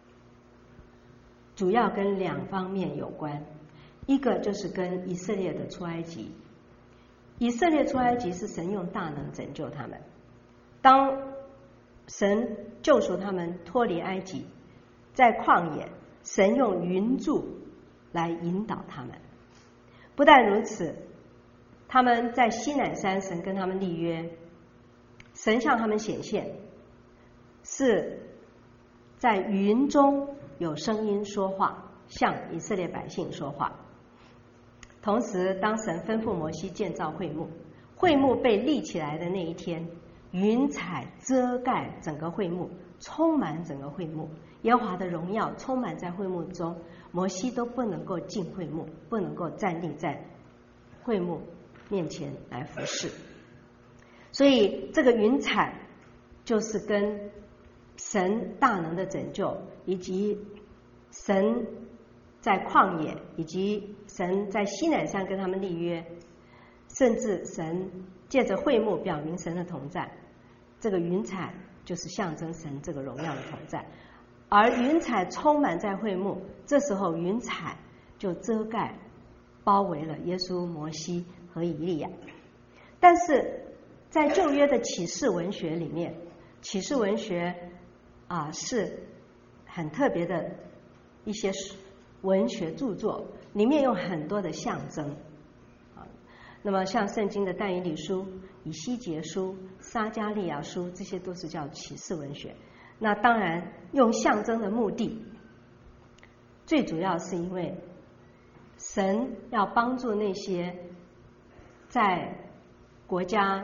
主要跟两方面有关，一个就是跟以色列的出埃及。以色列出埃及是神用大能拯救他们，当神救赎他们脱离埃及，在旷野，神用云柱来引导他们。不但如此，他们在西乃山，神跟他们立约，神向他们显现，是在云中有声音说话，向以色列百姓说话。同时，当神吩咐摩西建造会幕，会幕被立起来的那一天，云彩遮盖整个会幕，充满整个会幕，耶和华的荣耀充满在会幕中，摩西都不能够进会幕，不能够站立在会幕面前来服侍。所以这个云彩就是跟神大能的拯救，以及神在旷野，以及神在西乃山跟他们立约，甚至神借着会幕表明神的同在。这个云彩就是象征神这个荣耀的同在，而云彩充满在会幕，这时候云彩就遮盖包围了耶稣、摩西和以利亚。但是在旧约的启示文学里面，启示文学啊是很特别的一些文学著作，里面有很多的象征啊。那么像圣经的但以理书、以西结书、撒迦利亚书，这些都是叫启示文学。那当然用象征的目的，最主要是因为神要帮助那些在国家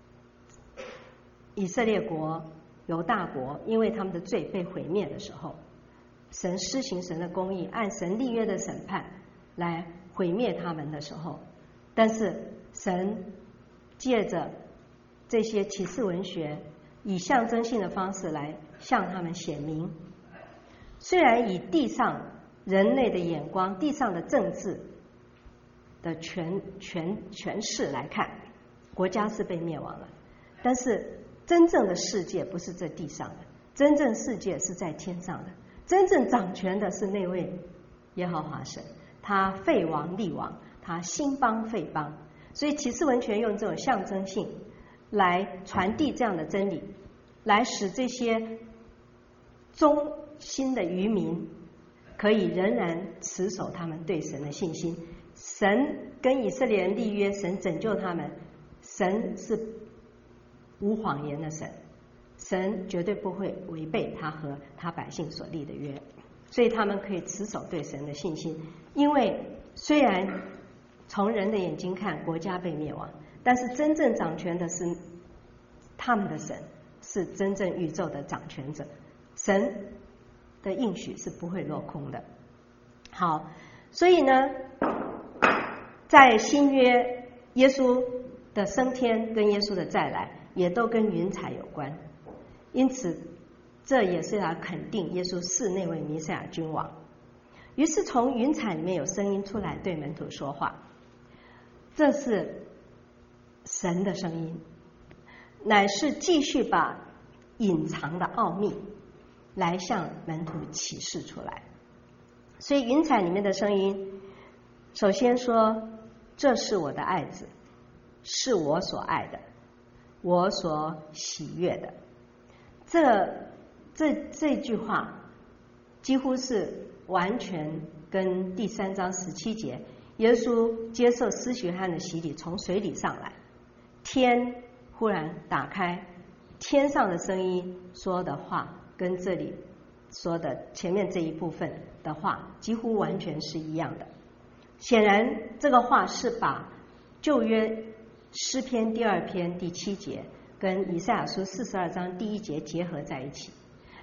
以色列国、犹大国因为他们的罪被毁灭的时候，神施行神的公义，按神立约的审判来毁灭他们的时候，但是神借着这些启示文学，以象征性的方式来向他们显明。虽然以地上人类的眼光、地上的政治的权权权势来看，国家是被灭亡了，但是真正的世界不是这地上的，真正世界是在天上的。真正掌权的是那位耶和华神，他废王立王，他兴邦废邦。所以启示文学用这种象征性来传递这样的真理，来使这些忠心的渔民可以仍然持守他们对神的信心。神跟以色列人立约，神拯救他们，神是无谎言的神，神绝对不会违背他和他百姓所立的约，所以他们可以持守对神的信心。因为虽然从人的眼睛看国家被灭亡，但是真正掌权的是他们的神，是真正宇宙的掌权者，神的应许是不会落空的。好，所以呢，在新约，耶稣的升天跟耶稣的再来也都跟云彩有关，因此这也是要肯定耶稣是那位弥赛亚君王。于是从云彩里面有声音出来对门徒说话，这是神的声音，乃是继续把隐藏的奥秘来向门徒启示出来。所以云彩里面的声音首先说，这是我的爱子，是我所爱的，我所喜悦的。这这这句话几乎是完全跟第三章十七节耶稣接受施洗约翰的洗礼，从水里上来，天忽然打开，天上的声音说的话跟这里说的前面这一部分的话几乎完全是一样的。显然这个话是把旧约诗篇第二篇第七节跟以赛亚书四十二章第一节结合在一起，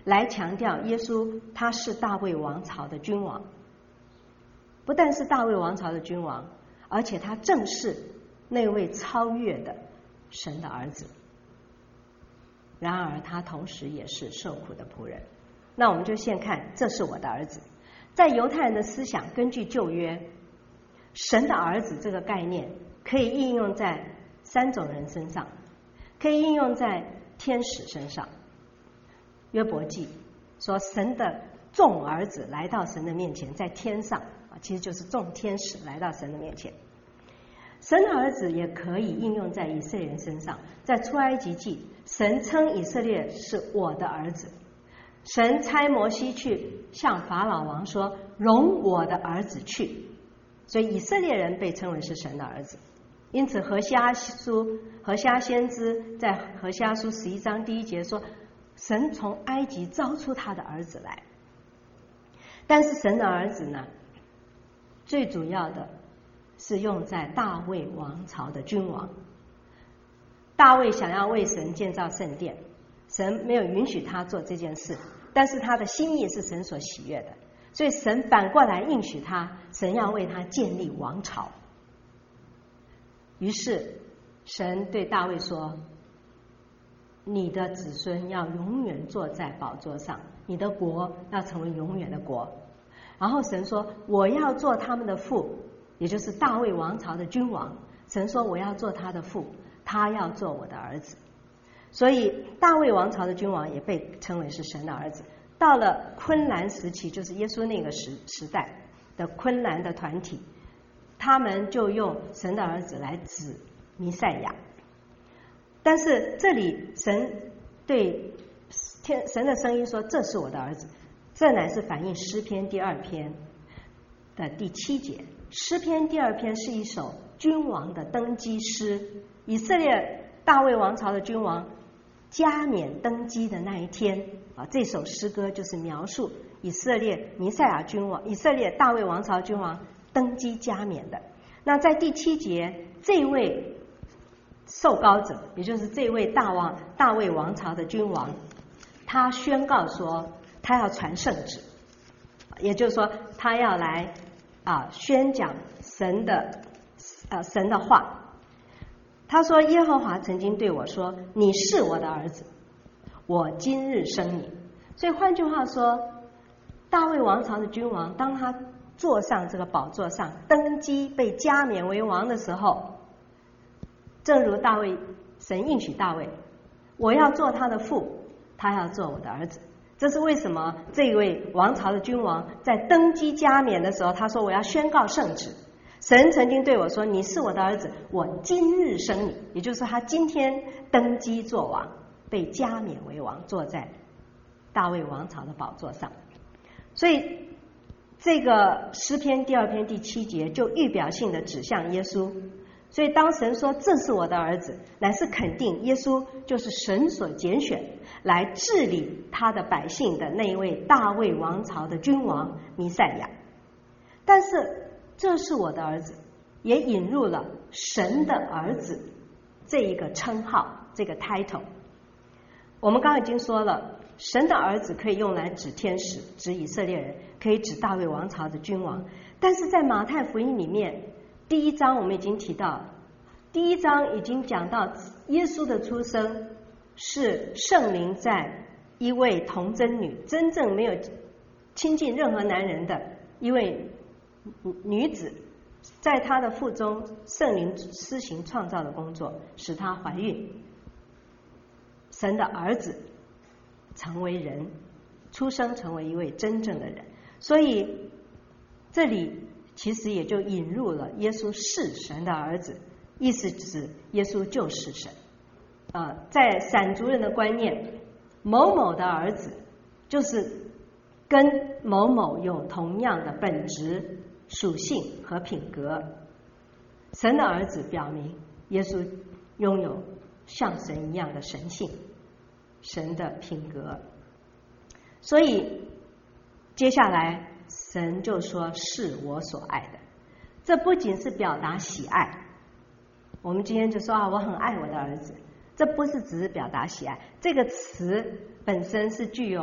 来强调耶稣他是大卫王朝的君王。不但是大卫王朝的君王，而且他正是那位超越的神的儿子。然而他同时也是受苦的仆人。那我们就先看这是我的儿子。在犹太人的思想，根据旧约，神的儿子这个概念可以应用在三种人身上，可以应用在天使身上。约伯记说神的众儿子来到神的面前，在天上啊，其实就是众天使来到神的面前。神的儿子也可以应用在以色列人身上。在出埃及记，神称以色列是我的儿子。神差摩西去向法老王说，容我的儿子去。所以以色列人被称为是神的儿子。因此何西阿书何西阿先知在何西阿书十一章第一节说，神从埃及招出他的儿子来。但是神的儿子呢，最主要的是用在大卫王朝的君王。大卫想要为神建造圣殿，神没有允许他做这件事，但是他的心意是神所喜悦的，所以神反过来应许他，神要为他建立王朝。于是神对大卫说，你的子孙要永远坐在宝座上，你的国要成为永远的国。然后神说，我要做他们的父，也就是大卫王朝的君王。神说我要做他的父，他要做我的儿子。所以大卫王朝的君王也被称为是神的儿子。到了昆兰时期，就是耶稣那个时时代的昆兰的团体，他们就用神的儿子来指弥赛亚。但是这里神对天神的声音说，这是我的儿子，这乃是反映诗篇第二篇的第七节。诗篇第二篇是一首君王的登基诗，以色列大卫王朝的君王加冕登基的那一天啊，这首诗歌就是描述以色列弥赛亚君王，以色列大卫王朝君王登基加冕的。那在第七节，这位受膏者，也就是这位大王大卫王朝的君王，他宣告说他要传圣旨，也就是说他要来啊宣讲神的呃神的话。他说，耶和华曾经对我说，你是我的儿子，我今日生你。所以换句话说，大卫王朝的君王当他坐上这个宝座上登基被加冕为王的时候，正如大卫神应许大卫，我要做他的父，他要做我的儿子。这是为什么这位王朝的君王在登基加冕的时候，他说我要宣告圣旨。神曾经对我说，你是我的儿子，我今日生你，也就是他今天登基做王，被加冕为王，坐在大卫王朝的宝座上。所以这个诗篇第二篇第七节就预表性的指向耶稣。所以当神说这是我的儿子，乃是肯定耶稣就是神所拣选来治理他的百姓的那一位大卫王朝的君王弥赛亚。但是这是我的儿子也引入了神的儿子这一个称号，这个 title。 我们刚刚已经说了，神的儿子可以用来指天使，指以色列人，可以指大卫王朝的君王。但是在马太福音里面，第一章我们已经提到，第一章已经讲到耶稣的出生是圣灵在一位童贞女，真正没有亲近任何男人的一位女子，在她的腹中圣灵施行创造的工作，使她怀孕，神的儿子成为人，出生成为一位真正的人。所以这里其实也就引入了耶稣是神的儿子，意思指耶稣就是神。啊、呃，在散族人的观念，某某的儿子就是跟某某有同样的本质、属性和品格。神的儿子表明耶稣拥有像神一样的神性，神的品格。所以接下来神就说是我所爱的，这不仅是表达喜爱。我们今天就说啊，我很爱我的儿子，这不是只是表达喜爱，这个词本身是具有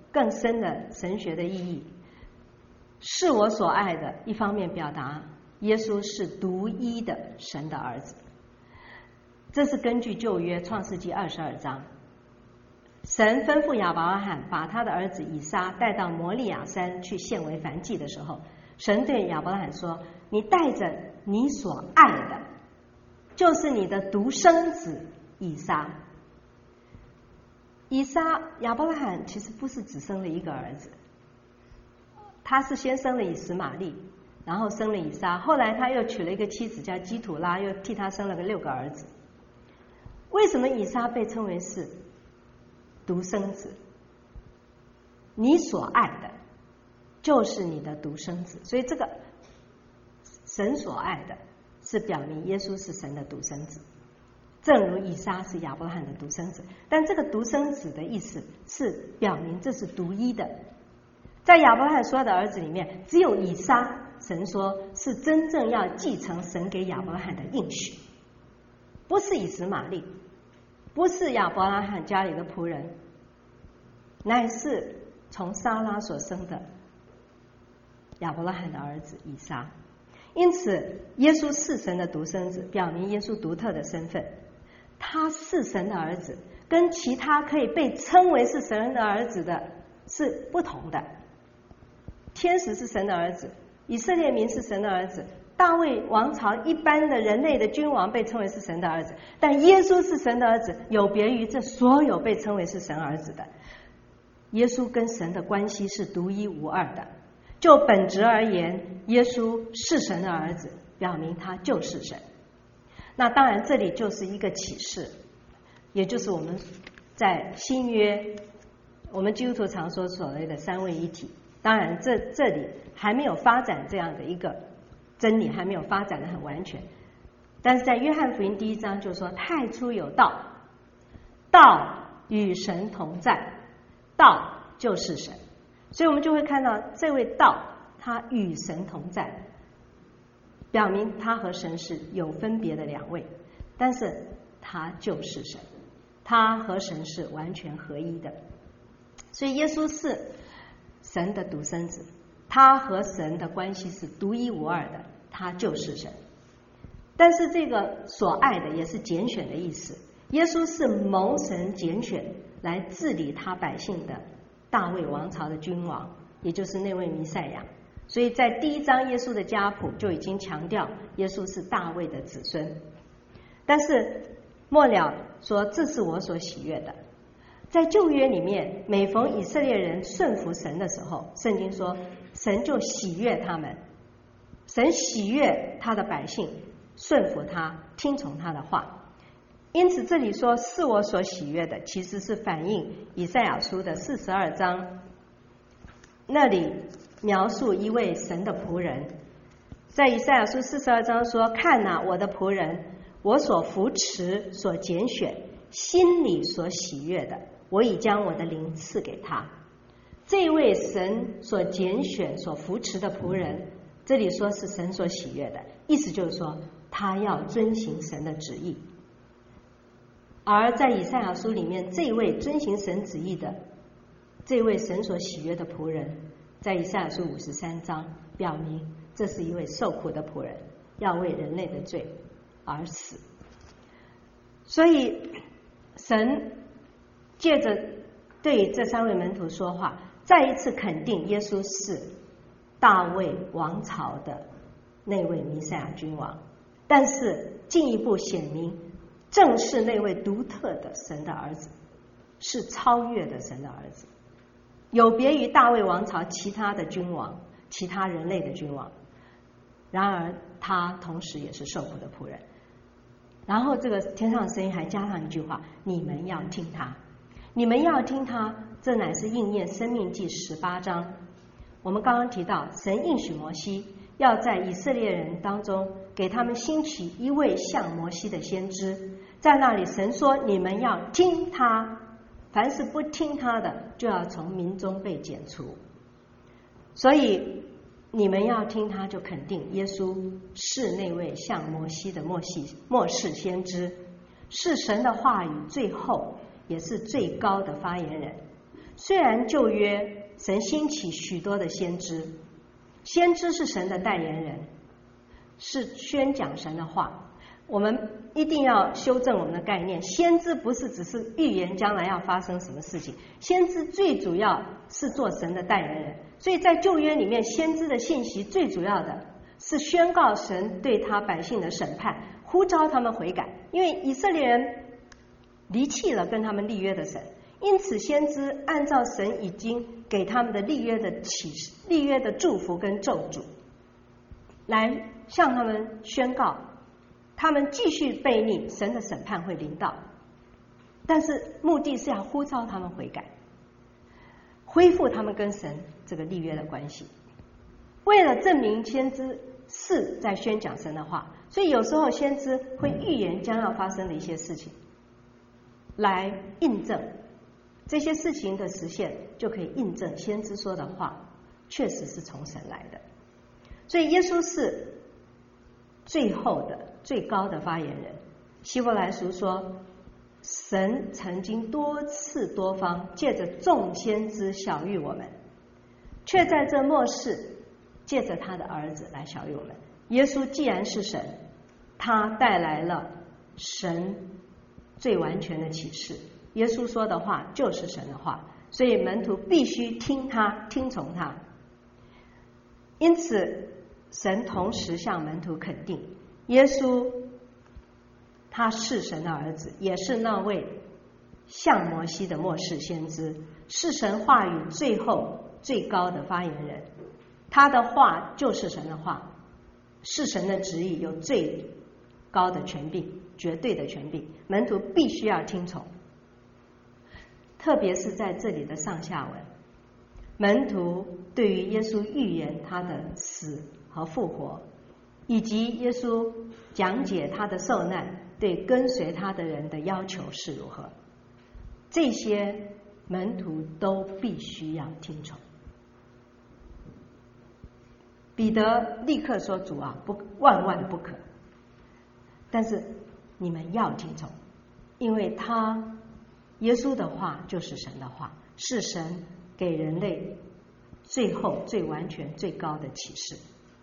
更深的神学的意义。是我所爱的，一方面表达耶稣是独一的神的儿子，这是根据旧约创世纪二十二章，神吩咐亚伯拉罕把他的儿子以撒带到摩利亚山去献为燔祭的时候，神对亚伯拉罕说，你带着你所爱的，就是你的独生子以撒。以撒，亚伯拉罕其实不是只生了一个儿子，他是先生了以实玛利，然后生了以撒，后来他又娶了一个妻子叫基土拉，又替他生了个六个儿子。为什么以撒被称为是独生子？你所爱的就是你的独生子，所以这个神所爱的是表明耶稣是神的独生子，正如以撒是亚伯拉罕的独生子，但这个独生子的意思是表明这是独一的。在亚伯拉罕所有的儿子里面，只有以撒，神说是真正要继承神给亚伯拉罕的应许，不是以实玛利，不是亚伯拉罕家里的仆人，乃是从撒拉所生的亚伯拉罕的儿子以撒。因此耶稣是神的独生子，表明耶稣独特的身份，他是神的儿子，跟其他可以被称为是神的儿子的是不同的。天使是神的儿子，以色列民是神的儿子，大卫王朝一般的人类的君王被称为是神的儿子，但耶稣是神的儿子，有别于这所有被称为是神儿子的。耶稣跟神的关系是独一无二的，就本质而言，耶稣是神的儿子，表明他就是神。那当然这里就是一个启示，也就是我们在新约我们基督徒常说所谓的三位一体。当然这这里还没有发展这样的一个真理，还没有发展得很完全，但是在约翰福音第一章就说，太初有道，道与神同在，道就是神。所以我们就会看到这位道他与神同在，表明他和神是有分别的两位，但是他就是神，他和神是完全合一的。所以耶稣是神的独生子，他和神的关系是独一无二的，他就是神。但是这个所爱的也是拣选的意思，耶稣是蒙神拣选来治理他百姓的大卫王朝的君王，也就是那位弥赛亚。所以在第一章耶稣的家谱就已经强调耶稣是大卫的子孙。但是末了说，这是我所喜悦的。在旧约里面，每逢以色列人顺服神的时候，圣经说神就喜悦他们，神喜悦他的百姓顺服他，听从他的话。因此这里说是我所喜悦的，其实是反映以赛亚书的四十二章，那里描述一位神的仆人。在以赛亚书四十二章说，看哪，我的仆人，我所扶持所拣选，心里所喜悦的，我已将我的灵赐给他。这位神所拣选所扶持的仆人，这里说是神所喜悦的，意思就是说他要遵行神的旨意。而在以赛亚书里面，这位遵行神旨意的，这位神所喜悦的仆人，在以赛亚书五十三章表明这是一位受苦的仆人，要为人类的罪而死。所以神借着对这三位门徒说话，再一次肯定耶稣是大卫王朝的那位弥赛亚君王，但是进一步显明正是那位独特的神的儿子，是超越的神的儿子，有别于大卫王朝其他的君王，其他人类的君王。然而他同时也是受苦的仆人。然后这个天上的声音还加上一句话，你们要听他，你们要听他，这乃是应验申命记十八章。我们刚刚提到神应许摩西要在以色列人当中给他们兴起一位像摩西的先知，在那里神说你们要听他，凡是不听他的就要从民中被剪除。所以你们要听他，就肯定耶稣是那位像摩西的末世末世先知，是神的话语最后也是最高的发言人。 虽然旧约神兴起许多的先知，先知是神的代言人，是宣讲神的话。我们一定要修正我们的概念，先知不是只是预言将来要发生什么事情，先知最主要是做神的代言人。所以在旧约里面，先知的信息最主要的是宣告神对他百姓的审判，呼召他们悔改。因为以色列人离弃了跟他们立约的神，因此先知按照神已经给他们的立约的启示、立约的祝福跟咒诅，来向他们宣告，他们继续悖逆，神的审判会临到。但是目的是要呼召他们悔改，恢复他们跟神这个立约的关系。为了证明先知是在宣讲神的话，所以有时候先知会预言将要发生的一些事情，来印证这些事情的实现，就可以印证先知说的话确实是从神来的。所以耶稣是最后的最高的发言人。希伯来书说，神曾经多次多方借着众先知晓谕我们，却在这末世借着他的儿子来晓谕我们。耶稣既然是神，他带来了神最完全的启示，耶稣说的话就是神的话，所以门徒必须听他，听从他。因此神同时向门徒肯定，耶稣他是神的儿子，也是那位像摩西的末世先知，是神话语最后最高的发言人。他的话就是神的话，是神的旨意，有最高的权柄，绝对的权柄，门徒必须要听从。特别是在这里的上下文，门徒对于耶稣预言他的死和复活，以及耶稣讲解他的受难对跟随他的人的要求是如何，这些门徒都必须要听从。彼得立刻说，主啊，不，万万不可。但是你们要听从，因为他耶稣的话就是神的话，是神给人类最后最完全最高的启示。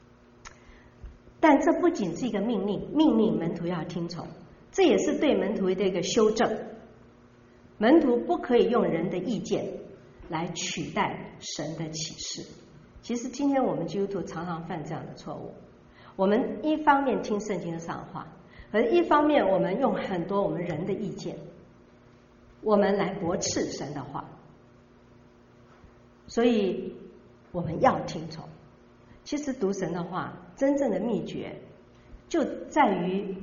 但这不仅是一个命令，命令门徒要听从，这也是对门徒的一个修正。门徒不可以用人的意见来取代神的启示。其实今天我们基督徒常常犯这样的错误，我们一方面听圣经上的话，而一方面我们用很多我们人的意见，我们来驳斥神的话。所以我们要听从。其实读神的话，真正的秘诀就在于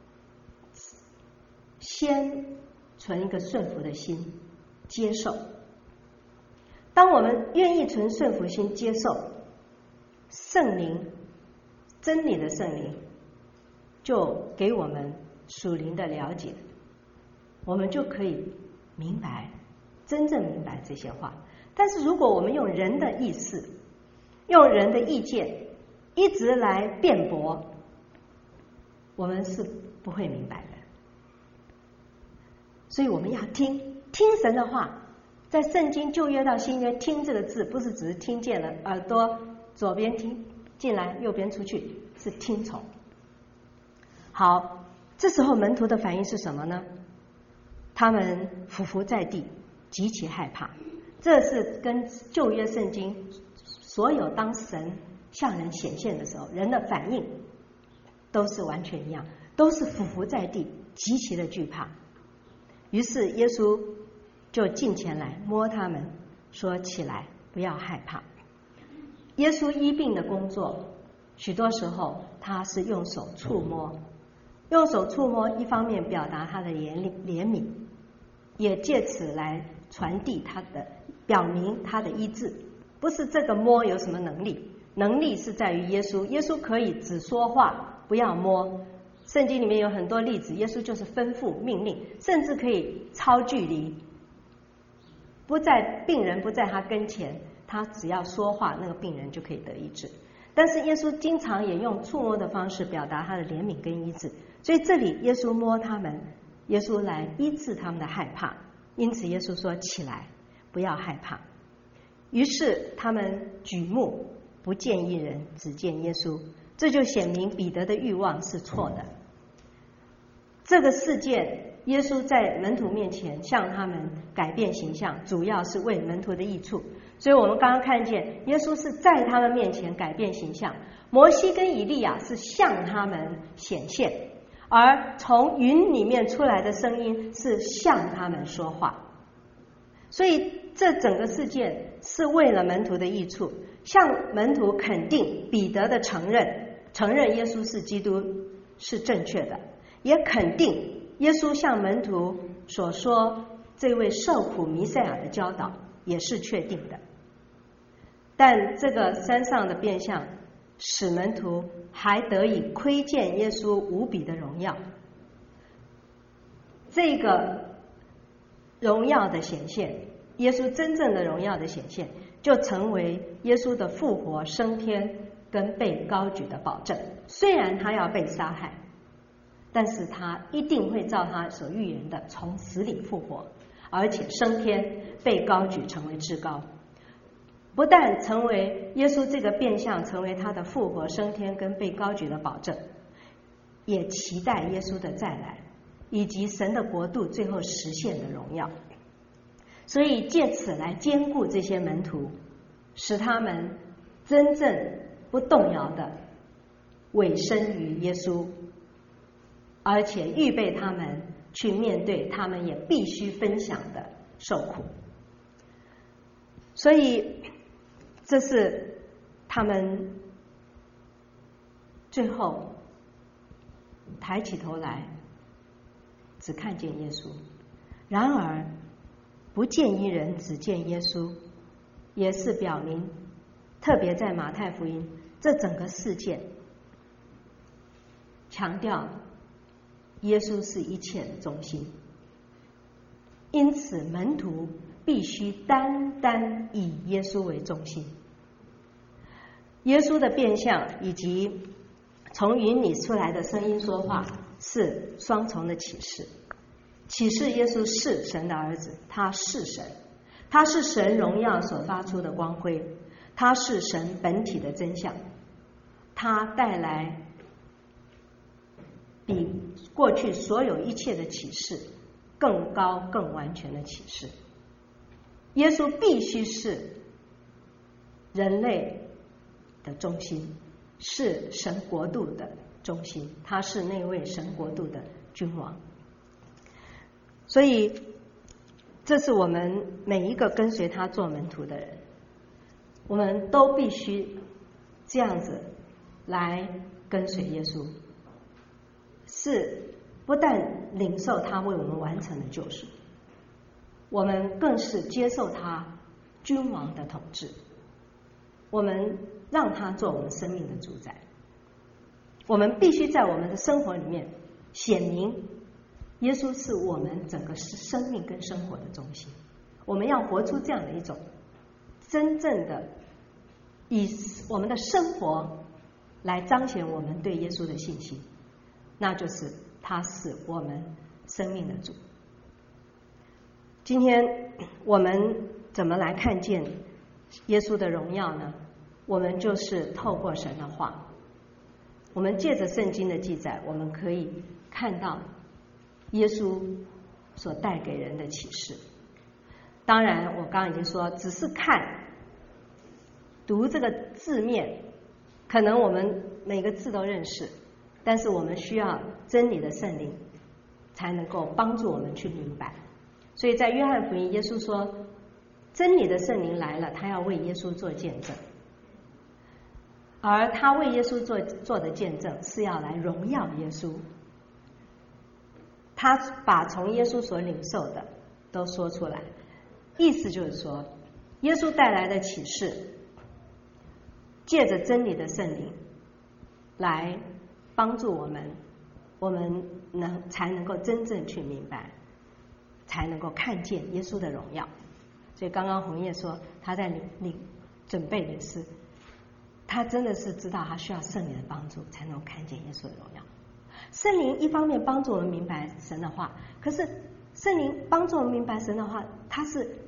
先存一个顺服的心，接受。当我们愿意存顺服心接受，圣灵，真理的圣灵就给我们属灵的了解，我们就可以明白，真正明白这些话。但是如果我们用人的意思，用人的意见一直来辩驳，我们是不会明白的。所以我们要听听神的话。在圣经旧约到新约，听这个字不是只是听见了，耳朵左边听进来，右边出去，是听从。好，这时候门徒的反应是什么呢？他们匍匐在地，极其害怕。这是跟旧约圣经所有当神向人显现的时候，人的反应都是完全一样，都是匍匐在地，极其的惧怕。于是耶稣就近前来摸他们，说，起来，不要害怕。耶稣医病的工作，许多时候他是用手触摸，用手触摸，一方面表达他的怜怜悯，也借此来传递他的，表明他的医治。不是这个摸有什么能力，能力是在于耶稣。耶稣可以只说话，不要摸。圣经里面有很多例子，耶稣就是吩咐命令，甚至可以超距离，不在病人不在他跟前，他只要说话，那个病人就可以得医治。但是耶稣经常也用触摸的方式表达他的怜悯跟医治，所以这里耶稣摸他们，耶稣来医治他们的害怕。因此耶稣说，起来， 不要害怕。于是他们举目不见一人，只见耶稣。这就显明彼得的欲望是错的。这个事件，耶稣在门徒面前向他们改变形象，主要是为门徒的益处。所以我们刚刚看见，耶稣是在他们面前改变形象，摩西跟以利亚是向他们显现，而从云里面出来的声音是向他们说话。所以这整个事件是为了门徒的益处，向门徒肯定彼得的承认，承认耶稣是基督是正确的，也肯定耶稣向门徒所说这位受苦弥赛亚的教导也是确定的。但这个山上的变相使门徒还得以窥见耶稣无比的荣耀，这个荣耀的显现，耶稣真正的荣耀的显现，就成为耶稣的复活升天跟被高举的保证。虽然他要被杀害，但是他一定会照他所预言的从死里复活，而且升天被高举成为至高。不但成为耶稣这个变相成为他的复活升天跟被高举的保证，也期待耶稣的再来以及神的国度最后实现的荣耀。所以借此来兼顾这些门徒，使他们真正不动摇的委身于耶稣，而且预备他们去面对他们也必须分享的受苦。所以这是他们最后抬起头来只看见耶稣，然而不见一人，只见耶稣，也是表明，特别在马太福音这整个事件强调耶稣是一切的中心，因此门徒必须单单以耶稣为中心。耶稣的变相以及从云里出来的声音说话是双重的启示，启示耶稣是神的儿子，他是神，他是神荣耀所发出的光辉，他是神本体的真相，他带来比过去所有一切的启示更高更完全的启示。耶稣必须是人类的中心，是神国度的中心，他是那位神国度的君王。所以这是我们每一个跟随他做门徒的人，我们都必须这样子来跟随耶稣，是不但领受他为我们完成的救赎，我们更是接受他君王的统治，我们让他做我们生命的主宰。我们必须在我们的生活里面显明耶稣是我们整个生命跟生活的中心。我们要活出这样的一种真正的以我们的生活来彰显我们对耶稣的信心，那就是他是我们生命的主。今天我们怎么来看见耶稣的荣耀呢？我们就是透过神的话，我们借着圣经的记载，我们可以看到耶稣所带给人的启示。当然我刚刚已经说，只是看读这个字面，可能我们每个字都认识，但是我们需要真理的圣灵才能够帮助我们去明白。所以在约翰福音，耶稣说真理的圣灵来了，他要为耶稣做见证，而他为耶稣做做的见证是要来荣耀耶稣，他把从耶稣所领受的都说出来，意思就是说耶稣带来的启示借着真理的圣灵来帮助我们，我们能才能够真正去明白，才能够看见耶稣的荣耀。所以刚刚红叶说他在领领准备的是，他真的是知道他需要圣灵的帮助才能够看见耶稣的荣耀。圣灵一方面帮助我们明白神的话，可是圣灵帮助我们明白神的话，他是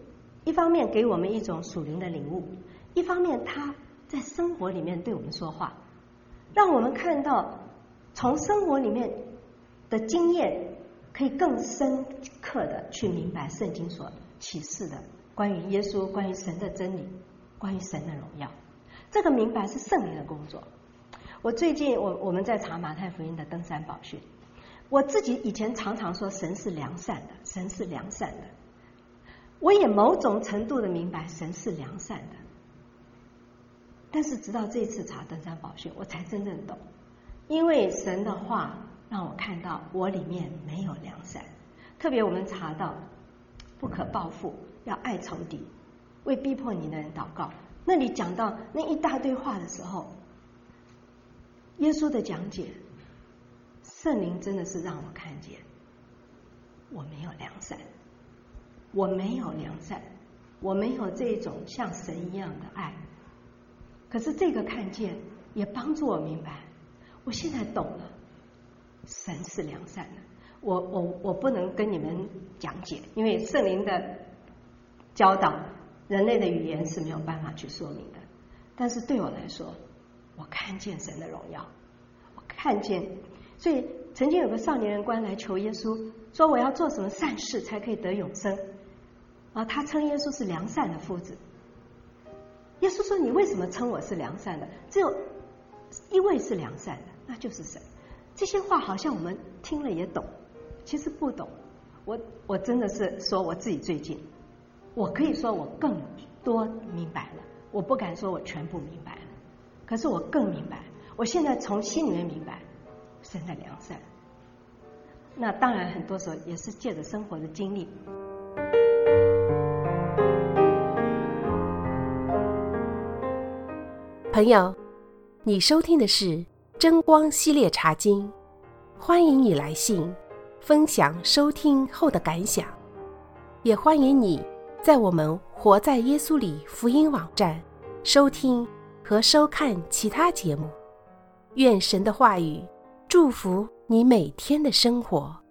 一方面给我们一种属灵的领悟，一方面他在生活里面对我们说话，让我们看到从生活里面的经验可以更深刻的去明白圣经所启示的关于耶稣、关于神的真理、关于神的荣耀。这个明白是圣灵的工作。我最近我我们在查马太福音的登山宝训，我自己以前常常说神是良善的，神是良善的，我也某种程度的明白神是良善的，但是直到这一次查登山宝训，我才真正懂，因为神的话让我看到我里面没有良善。特别我们查到不可报复，要爱仇敌，为逼迫你的人祷告，那里讲到那一大堆话的时候，耶稣的讲解，圣灵真的是让我看见我没有良善，我没有良善，我没有这种像神一样的爱。可是这个看见也帮助我明白，我现在懂了，神是良善的。我我我不能跟你们讲解，因为圣灵的教导，人类的语言是没有办法去说明的。但是对我来说，我看见神的荣耀，我看见。所以曾经有个少年人官来求耶稣，说我要做什么善事才可以得永生啊？他称耶稣是良善的夫子。耶稣说：“你为什么称我是良善的？只有一位是良善的，那就是神。”这些话好像我们听了也懂，其实不懂。我我真的是说我自己最近，我可以说我更多明白了，我不敢说我全部明白了，可是我更明白。我现在从心里面明白神的良善。那当然很多时候也是借着生活的经历。 朋友，你收听的是真光系列茶经，欢迎你来信分享收听后的感想，也欢迎你在我们活在耶稣里福音网站收听和收看其他节目。愿神的话语祝福你每天的生活。